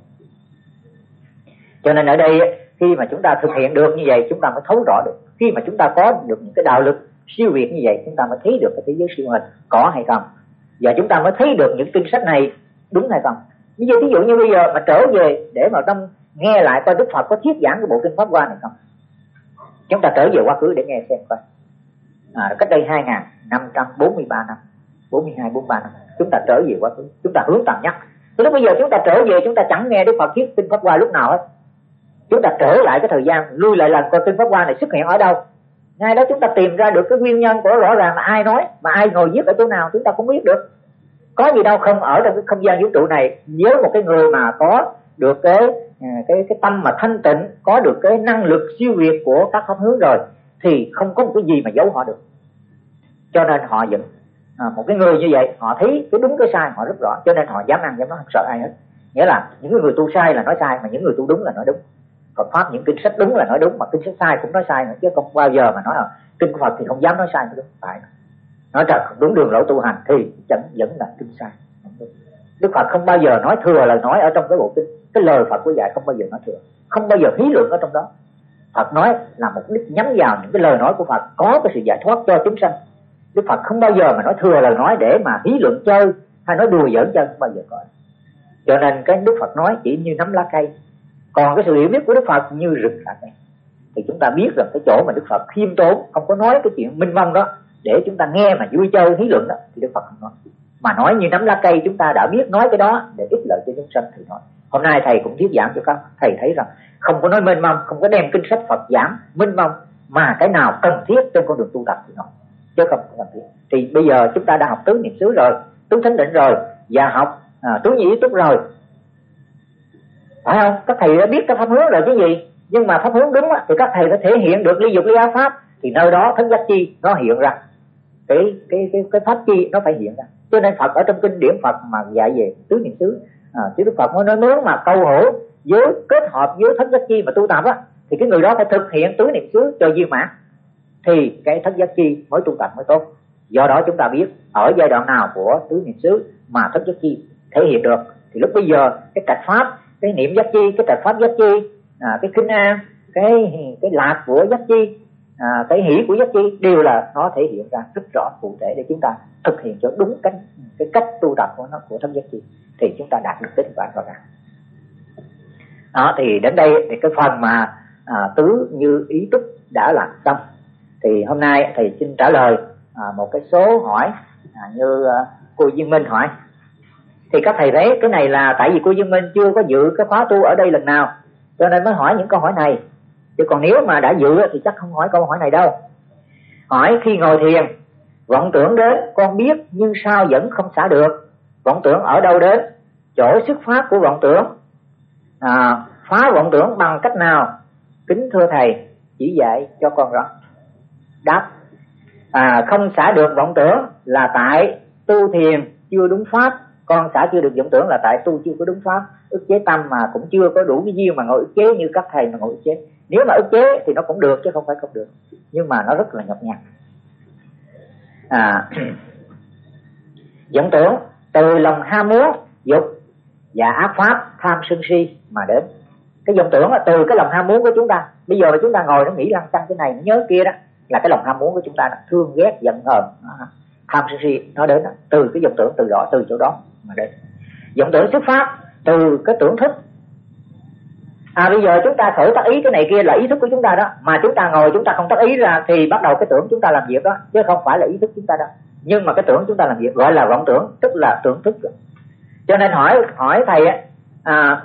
Cho nên ở đây khi mà chúng ta thực hiện được như vậy, chúng ta mới thấu rõ được. Khi mà chúng ta có được những cái đạo lực siêu việt như vậy, chúng ta mới thấy được cái thế giới siêu hình có hay không, và chúng ta mới thấy được những kinh sách này đúng hay không. Ví dụ, ví dụ như bây giờ mà trở về để mà trong nghe lại coi Đức Phật có thuyết giảng cái bộ kinh Pháp Hoa này không, chúng ta trở về quá khứ để nghe xem coi. À, cách đây hai nghìn năm trăm bốn mươi ba năm, bốn mươi hai, bốn mươi ba năm, chúng ta trở về quá khứ, chúng ta hướng tầm nhắc. Từ lúc bây giờ chúng ta trở về, chúng ta chẳng nghe Đức Phật thuyết kinh Pháp Hoa lúc nào hết. Chúng ta trở lại cái thời gian, lui lại lần coi kinh Pháp Hoa này xuất hiện ở đâu. Ngay đó chúng ta tìm ra được cái nguyên nhân của rõ ràng là ai nói, mà ai ngồi viết ở chỗ nào chúng ta cũng biết được. Có gì đâu không ở trong cái không gian vũ trụ này, với một cái người mà có được cái cái cái tâm mà thanh tịnh, có được cái năng lực siêu việt của các pháp hướng rồi, thì không có một cái gì mà giấu họ được. Cho nên họ vẫn à, một cái người như vậy, họ thấy cái đúng cái sai họ rất rõ, cho nên họ dám ăn dám nói, không sợ ai hết. Nghĩa là những người tu sai là nói sai, mà những người tu đúng là nói đúng. Phật pháp những kinh sách đúng là nói đúng, mà kinh sách sai cũng nói sai nữa, chứ không bao giờ mà nói là kinh của Phật thì không dám nói sai nữa. Đúng, tại nói thật đúng đường lối tu hành thì chẳng vẫn là kinh sai. Đức Phật không bao giờ nói thừa lời nói ở trong cái bộ kinh, cái lời Phật của dạy không bao giờ nói thừa, không bao giờ hí luận ở trong đó. Phật nói là mục đích nhắm vào những cái lời nói của Phật có cái sự giải thoát cho chúng sanh. Đức Phật không bao giờ mà nói thừa lời nói để mà hí luận chơi hay nói đùa giỡn chơi, không bao giờ có. Cho nên cái Đức Phật nói chỉ như nắm lá cây, còn cái sự hiểu biết của Đức Phật như rừng lá cây. Thì chúng ta biết rằng cái chỗ mà Đức Phật khiêm tốn, không có nói cái chuyện minh mông đó để chúng ta nghe mà vui chơi hí luận đó, thì Đức Phật không nói, mà nói như nắm lá cây. Chúng ta đã biết nói cái đó để ích lợi cho chúng sanh thì nói. Hôm nay thầy cũng thuyết giảng cho các thầy thấy rằng không có nói mênh mông, không có đem kinh sách Phật giảng mênh mông, mà cái nào cần thiết trên con đường tu tập thì nói, chứ không cần thiết. Thì bây giờ chúng ta đã học tứ niệm xứ rồi, tứ thánh định rồi, và học à, tứ nhị ý túc rồi, phải không? Các thầy đã biết cái pháp hướng rồi chứ gì. Nhưng mà pháp hướng đúng á, thì các thầy phải thể hiện được ly dục ly ác pháp, thì nơi đó thánh giác chi nó hiện ra, cái cái cái cái pháp chi nó phải hiện ra. Cho nên Phật ở trong kinh điển Phật mà dạy về tứ niệm xứ, à, chứ Đức Phật nói nếu mà câu hữu với kết hợp với thánh giác chi mà tu tập á, thì cái người đó phải thực hiện tứ niệm xứ cho viên mãn, thì cái thánh giác chi mới tu tập mới tốt. Do đó chúng ta biết ở giai đoạn nào của tứ niệm xứ mà thánh giác chi thể hiện được, thì lúc bây giờ cái trạch pháp, cái niệm giác chi, cái trạch pháp giác chi, à, cái kinh an, cái cái lạc của giác chi, à, cái hỷ của giác chi đều là nó thể hiện ra rất rõ cụ thể để chúng ta thực hiện cho đúng cách cái cách tu tập của nó của thân giác chi thì chúng ta đạt được kết quả rõ ràng. Đó thì đến đây thì cái phần mà à, tứ như ý túc đã làm xong. Thì hôm nay thầy xin trả lời à, một cái số hỏi à, như à, cô Dương Minh hỏi. Thì các thầy thấy cái này là tại vì cô Dương Minh chưa có dự cái khóa tu ở đây lần nào cho nên mới hỏi những câu hỏi này. Chứ còn nếu mà đã dự thì chắc không hỏi câu hỏi này đâu. Hỏi khi ngồi thiền, vọng tưởng đến con biết nhưng sao vẫn không xả được. Vọng tưởng ở đâu đến? Chỗ xuất phát của vọng tưởng. À, phá vọng tưởng bằng cách nào? Kính thưa thầy chỉ dạy cho con rõ. Đáp, à, không xả được vọng tưởng là tại tu thiền chưa đúng pháp. Con xả chưa được vọng tưởng là tại tu chưa có đúng pháp. Ức chế tâm mà cũng chưa có đủ cái duyên mà ngồi ức chế như các thầy mà ngồi ức chế. Nếu mà ức chế thì nó cũng được chứ không phải không được, nhưng mà nó rất là nhọc nhằn. À, vọng tưởng từ lòng ham muốn, dục và ác pháp tham sân si mà đến. Cái vọng tưởng là từ cái lòng ham muốn của chúng ta. Bây giờ mà chúng ta ngồi nó nghĩ lăng xăng cái này, nó nhớ kia đó, là cái lòng ham muốn của chúng ta đó, thương ghét giận hờn, tham sân si nó đến đó. Từ cái vọng tưởng từ đó, từ chỗ đó mà đến. Vọng tưởng xuất phát từ cái tưởng thức. À bây giờ chúng ta khởi tác ý cái này kia là ý thức của chúng ta đó, mà chúng ta ngồi chúng ta không tác ý ra thì bắt đầu cái tưởng chúng ta làm việc đó, chứ không phải là ý thức chúng ta đâu. Nhưng mà cái tưởng chúng ta làm việc gọi là vọng tưởng, tức là tưởng thức. Cho nên hỏi hỏi thầy à,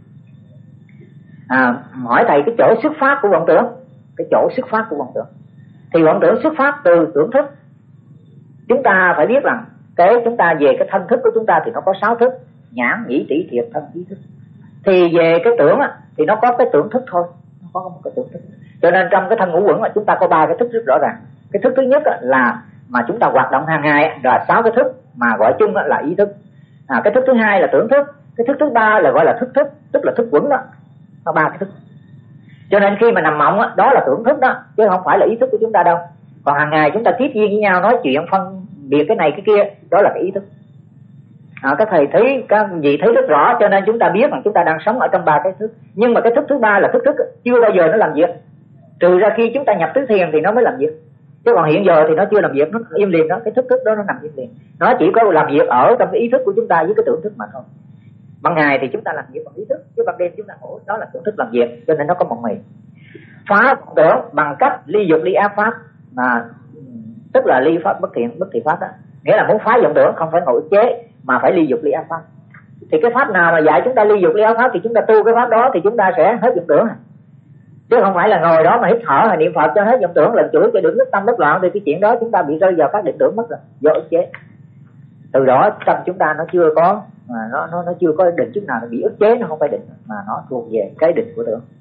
à, hỏi thầy cái chỗ xuất phát của vọng tưởng, cái chỗ xuất phát của vọng tưởng. Thì vọng tưởng xuất phát từ tưởng thức. Chúng ta phải biết rằng cái chúng ta về cái thân thức của chúng ta thì nó có sáu thức: nhãn, nhĩ, tỷ, thiệt, thân, ý thức. Thì về cái tưởng á, thì nó có cái tưởng thức thôi, nó có một cái tưởng thức. Cho nên trong cái thân ngũ uẩn là chúng ta có ba cái thức rất rõ ràng. Cái thức thứ nhất là mà chúng ta hoạt động hàng ngày là sáu cái thức mà gọi chung là ý thức. À, cái thức thứ hai là tưởng thức, cái thức thứ ba là gọi là thức thức, tức là thức uẩn đó. Nó ba cái thức. Cho nên khi mà nằm mộng á, đó là tưởng thức đó, chứ không phải là ý thức của chúng ta đâu. Còn hàng ngày chúng ta tiếp duyên với nhau nói chuyện phân biệt cái này cái kia, đó là cái ý thức. À, các thầy thấy, các vị thấy rất rõ, cho nên chúng ta biết rằng chúng ta đang sống ở trong ba cái thức. Nhưng mà cái thức thứ ba là thức thức chưa bao giờ nó làm việc, trừ ra khi chúng ta nhập tứ thiền thì nó mới làm việc. Chứ còn hiện giờ thì nó chưa làm việc, nó im lìm đó, cái thức thức đó nó nằm im lìm. Nó chỉ có làm việc ở trong cái ý thức của chúng ta với cái tưởng thức mà thôi. Ban ngày thì chúng ta làm việc bằng ý thức, chứ ban đêm chúng ta ngủ, đó là tưởng thức làm việc, cho nên nó có mộng mị. Phá vọng tưởng bằng cách ly dục ly ác pháp, mà tức là ly pháp bất thiện bất thiện pháp đó, nghĩa là muốn phá vọng tưởng không phải ngồi ức chế mà phải ly dục ly ác pháp. Thì cái pháp nào mà dạy chúng ta ly dục ly ác pháp thì chúng ta tu cái pháp đó thì chúng ta sẽ hết vọng tưởng, chứ không phải là ngồi đó mà hít thở hay niệm Phật cho hết vọng tưởng, lần chửi cho được nước tâm bất loạn, thì cái chuyện đó chúng ta bị rơi vào các định tưởng mất rồi, do ức chế. Từ đó tâm chúng ta nó chưa có mà nó nó nó chưa có định chút nào, nó bị ức chế, nó không phải định mà nó thuộc về cái định của tưởng.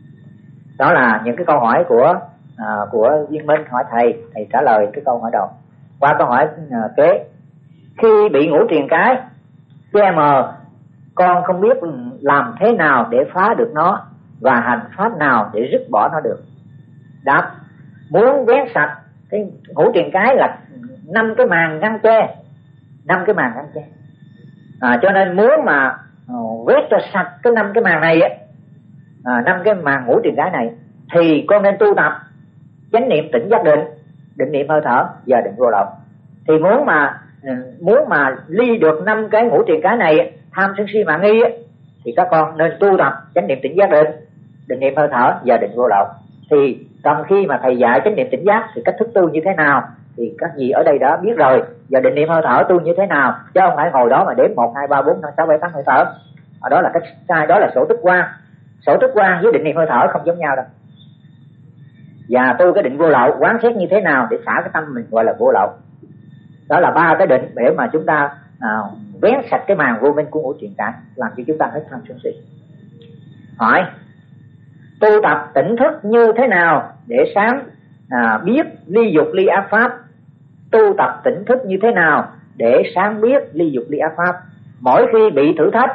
Đó là những cái câu hỏi của à, của Viên Minh hỏi thầy, thầy trả lời cái câu hỏi đầu. Qua câu hỏi à, kế, khi bị ngũ triền cái che mờ, con không biết làm thế nào để phá được nó và hành pháp nào để dứt bỏ nó được. Đáp, muốn quét sạch cái ngũ triền cái là năm cái màn ngăn che, năm cái màn ngăn che. À, cho nên muốn mà uh, quét cho sạch cái năm cái màn này á, à, năm cái màn ngũ triền cái này, thì con nên tu tập chánh niệm tỉnh giác định, định niệm hơi thở và định vô lậu. Thì muốn mà muốn mà ly được năm cái ngũ triền cái này, tham sân si mạng nghi á, thì các con nên tu tập chánh niệm tỉnh giác định, định niệm hơi thở và định vô lậu. Thì trong khi mà thầy dạy chánh niệm tỉnh giác thì cách thức tu như thế nào thì các vị ở đây đã biết rồi, và định niệm hơi thở tu như thế nào, chứ không phải ngồi đó mà đếm một hai ba bốn năm sáu bảy tám hơi thở. Ở đó là cách sai, đó là sổ tức quan. Sổ tức quan với định niệm hơi thở không giống nhau đâu. Và tu cái định vô lậu, quán xét như thế nào để xả cái tâm mình gọi là vô lậu. Đó là ba cái định để mà chúng ta à, vén sạch cái màn vô minh của ngũ triền cái, làm cho chúng ta hết tham sân si. Hỏi, tu tập tỉnh thức như thế nào để sáng à, biết ly dục ly ác pháp? Tu tập tỉnh thức như thế nào để sáng biết ly dục ly ác pháp? Mỗi khi bị thử thách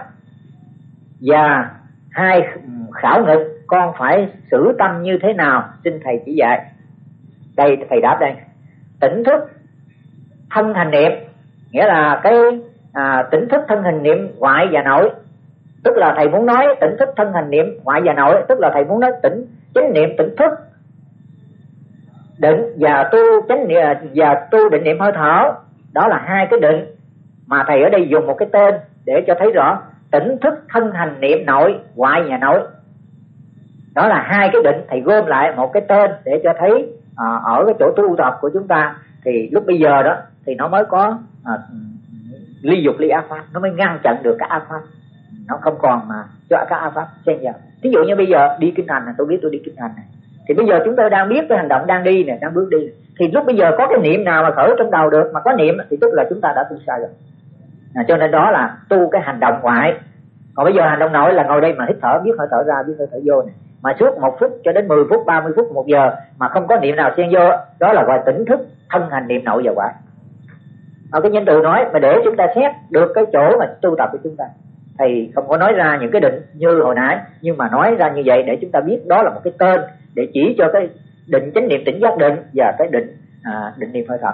và hai khảo nghịch, con phải xử tâm như thế nào? Xin thầy chỉ dạy. Đây thầy đáp đây. Tỉnh thức thân hành niệm, nghĩa là cái à, tỉnh thức thân hành niệm ngoại và nội. Tức là thầy muốn nói tỉnh thức thân hành niệm ngoại và nội, tức là thầy muốn nói tỉnh chánh niệm tỉnh thức định và tu chánh niệm và tu định niệm hơi thở, đó là hai cái định mà thầy ở đây dùng một cái tên để cho thấy rõ tỉnh thức thân hành niệm nội ngoại nhà nội. Đó là hai cái định, thầy gom lại một cái tên để cho thấy à, ở cái chỗ tu tập của chúng ta thì lúc bây giờ đó thì nó mới có à, ly dục ly ác pháp, nó mới ngăn chặn được các ác pháp, nó không còn mà cho các ác pháp xen vào. Ví dụ như bây giờ đi kinh hành này, tôi biết tôi đi kinh hành này, thì bây giờ chúng tôi đang biết cái hành động đang đi này, đang bước đi, thì lúc bây giờ có cái niệm nào mà khởi trong đầu được mà có niệm thì tức là chúng ta đã tu sai rồi. À, cho nên đó là tu cái hành động ngoại. Còn bây giờ hành động nội là ngồi đây mà hít thở, biết hơi thở ra, biết hơi thở vô này, mà suốt một phút cho đến mười phút, ba mươi phút, một giờ mà không có niệm nào xen vô, đó là gọi tỉnh thức thân hành niệm nội và ngoại. Ở cái nhân từ nói mà để chúng ta xét được cái chỗ mà tu tập của chúng ta, thầy không có nói ra những cái định như hồi nãy, nhưng mà nói ra như vậy để chúng ta biết đó là một cái tên để chỉ cho cái định chánh niệm tỉnh giác định và cái định à, định niệm hơi thở.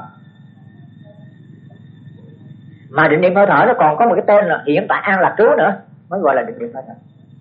Mà định niệm hơi thở nó còn có một cái tên là hiện tại an lạc trú nữa, mới gọi là định niệm hơi thở.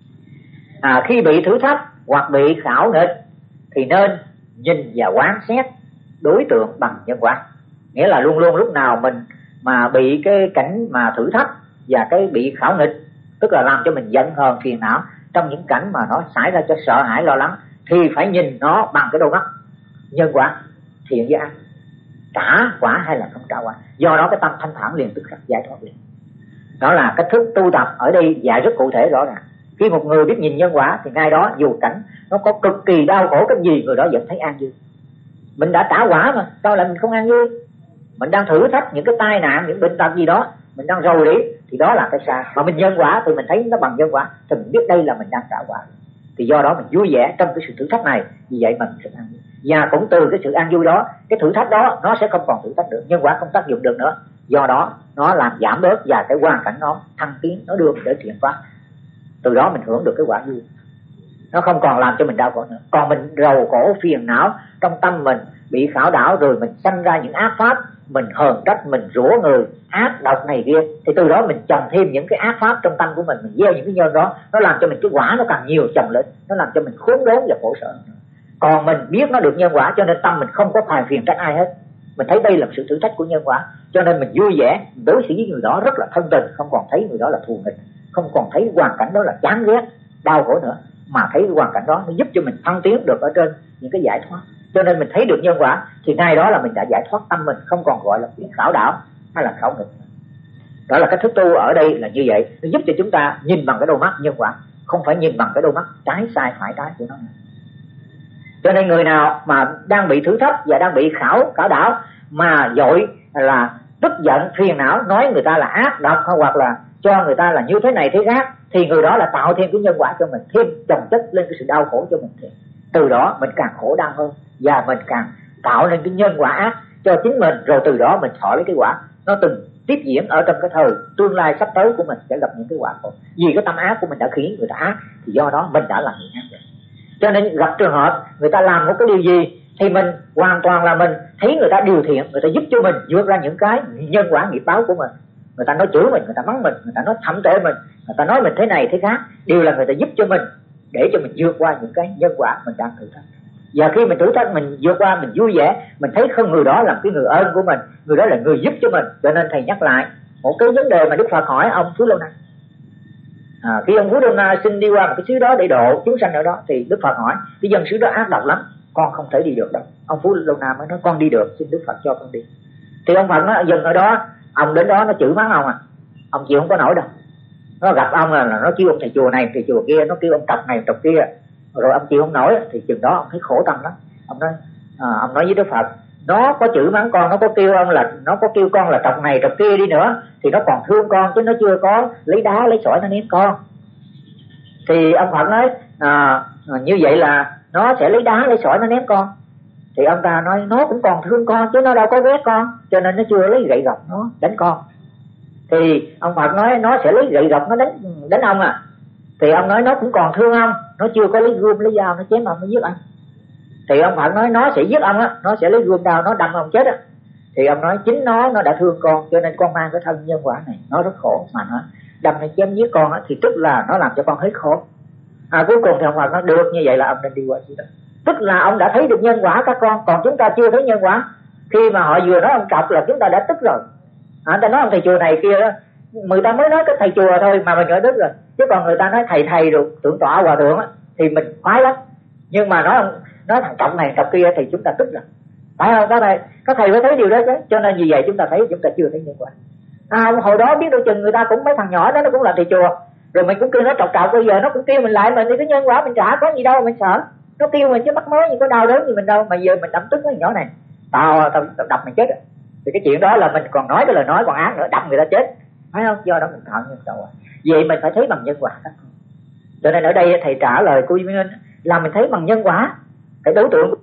À, khi bị thử thách hoặc bị khảo nghịch thì nên nhìn và quán xét đối tượng bằng nhân quả. Nghĩa là luôn luôn lúc nào mình mà bị cái cảnh mà thử thách và cái bị khảo nghịch, tức là làm cho mình giận hờn phiền não, trong những cảnh mà nó xảy ra cho sợ hãi lo lắng, thì phải nhìn nó bằng cái đôi mắt nhân quả, thiện với ác, trả quả hay là không trả quả. Do đó cái tâm thanh thản liền, tức khắc giải thoát liền. Đó là cách thức tu tập ở đây dạy rất cụ thể rõ ràng. Khi một người biết nhìn nhân quả thì ngay đó dù cảnh nó có cực kỳ đau khổ cái gì, người đó vẫn thấy an vui. Mình đã trả quả mà, sao lại mình không an vui? Mình đang thử thách những cái tai nạn, những bệnh tật gì đó, mình đang rầu rĩ, thì đó là cái sai. Mà mình nhân quả thì mình thấy nó bằng nhân quả, thì mình biết đây là mình đang trả quả. Thì do đó mình vui vẻ trong cái sự thử thách này, vì vậy mình sẽ an vui. Và cũng từ cái sự an vui đó, cái thử thách đó nó sẽ không còn thử thách được, nhân quả không tác dụng được nữa. Do đó nó làm giảm bớt và cái hoàn cảnh nó thăng tiến, nó đưa mình đến thiện pháp. Từ đó mình hưởng được cái quả vui, nó không còn làm cho mình đau khổ nữa. Còn mình rầu khổ phiền não trong tâm mình, bị khảo đảo rồi mình sanh ra những ác pháp, mình hờn trách, mình rủa người ác độc này kia, thì từ đó mình trồng thêm những cái ác pháp trong tâm của mình, mình gieo những cái nhân đó, nó làm cho mình cái quả nó càng nhiều chồng lên, nó làm cho mình khốn đốn và khổ sở. Còn mình biết nó được nhân quả cho nên tâm mình không có phàn phiền trách ai hết, mình thấy đây là sự thử thách của nhân quả, cho nên mình vui vẻ đối xử với người đó rất là thân tình, không còn thấy người đó là thù nghịch, không còn thấy hoàn cảnh đó là chán ghét đau khổ nữa, mà thấy hoàn cảnh đó nó giúp cho mình thăng tiến được ở trên những cái giải thoát. Cho nên mình thấy được nhân quả thì ngay đó là mình đã giải thoát tâm mình, không còn gọi là bị khảo đảo hay là khảo nghịch. Đó là cách thức tu ở đây là như vậy, nó giúp cho chúng ta nhìn bằng cái đôi mắt nhân quả, không phải nhìn bằng cái đôi mắt trái sai phải trái của nó. Cho nên người nào mà đang bị thử thách và đang bị khảo khảo đảo mà dội là tức giận phiền não, nói người ta là ác độc hoặc là cho người ta là như thế này thế khác, thì người đó là tạo thêm cái nhân quả cho mình, thêm chồng chất lên cái sự đau khổ cho mình. Thì từ đó mình càng khổ đau hơn và mình càng tạo nên cái nhân quả ác cho chính mình, rồi từ đó mình thọ lấy cái quả nó từng tiếp diễn ở trong cái thời tương lai sắp tới của mình sẽ gặp những cái quả khổ. Vì cái tâm ác của mình đã khiến người ta ác, thì do đó mình đã làm người ác rồi. Cho nên gặp trường hợp người ta làm một cái điều gì thì mình hoàn toàn là mình thấy người ta điều thiện, người ta giúp cho mình vượt ra những cái nhân quả nghiệp báo của mình. Người ta nói chửi mình, người ta mắng mình, người ta nói thậm tệ mình, người ta nói mình thế này thế khác, đều là người ta giúp cho mình để cho mình vượt qua những cái nhân quả mình đang thử thách. Và khi mình thử thách mình vượt qua, mình vui vẻ, mình thấy không người đó là cái người ơn của mình, người đó là người giúp cho mình. Cho nên thầy nhắc lại một cái vấn đề mà Đức Phật hỏi ông Phú Lâu Na. À, khi ông Phú Lâu Na xin đi qua một cái xứ đó để độ chúng sanh ở đó, thì Đức Phật hỏi cái dân xứ đó ác độc lắm, con không thể đi được đâu. Ông Phú Lâu Na mới nói con đi được, xin Đức Phật cho con đi. Thì ông Phật nói dân ở đó, ông đến đó nó chửi mắng ông à, ông chịu không có nổi đâu. Nó gặp ông là, là nó kêu ông thầy chùa này thầy chùa kia, nó kêu ông trọc này trọc kia, rồi ông chịu không nổi thì chừng đó ông thấy khổ tâm lắm. Ông nói à, ông nói với Đức Phật, nó có chửi mắng con, nó có kêu ông là nó có kêu con là trọc này trọc kia đi nữa thì nó còn thương con, chứ nó chưa có lấy đá lấy sỏi nó ném con. Thì ông Phật nói à, như vậy là nó sẽ lấy đá lấy sỏi nó ném con. Thì ông ta nói nó cũng còn thương con chứ nó đâu có ghét con, cho nên nó chưa lấy gậy gộc nó đánh con. Thì ông Phật nói nó sẽ lấy gậy gộc nó đánh đánh ông à. Thì ông nói nó cũng còn thương ông, nó chưa có lấy gươm lấy dao nó chém ông, nó giết ông. Thì ông Phật nói nó sẽ giết ông á, nó sẽ lấy gươm dao nó đâm ông chết á. Thì ông nói chính nó nó đã thương con, cho nên con mang cái thân nhân quả này, nó rất khổ mà nó đâm hay chém giết con á, thì tức là nó làm cho con hết khổ. À cuối cùng thì ông Phật nói được như vậy là ông nên đi qua xứ đó. Tức là ông đã thấy được nhân quả các con, còn chúng ta chưa thấy nhân quả. Khi mà họ vừa nói ông cọc là chúng ta đã tức rồi. À, ta nói ông thầy chùa này kia đó, người ta mới nói cái thầy chùa thôi mà mình đã tức rồi. Chứ còn người ta nói thầy thầy được thượng tọa hòa thượng á thì mình khoái lắm. Nhưng mà nói nói thằng cọc này cọc kia thì chúng ta tức rồi. Phải không các thầy? Các thầy phải thấy điều đó chứ. Cho nên vì vậy chúng ta thấy chúng ta chưa thấy nhân quả. À, hồi đó biết đâu chừng người ta cũng mấy thằng nhỏ đó nó cũng là thầy chùa, rồi mình cũng kêu nó trọc trọc, bây giờ nó cũng kêu mình lại mình thì cái nhân quả mình trả, có gì đâu mình sợ. Nó kêu mình chứ mắc mới gì có đau đớn gì mình đâu, mà giờ mình đâm tức với nhỏ này, tao tao, tao đập mày chết rồi. Thì cái chuyện đó là mình còn nói cái lời nói còn ác nữa, đập người ta chết, phải không? Do đó mình thọ nhân quả. Vậy mình phải thấy bằng nhân quả. Cho nên ở đây thầy trả lời cô Duy Minh là mình thấy bằng nhân quả, cái đối tượng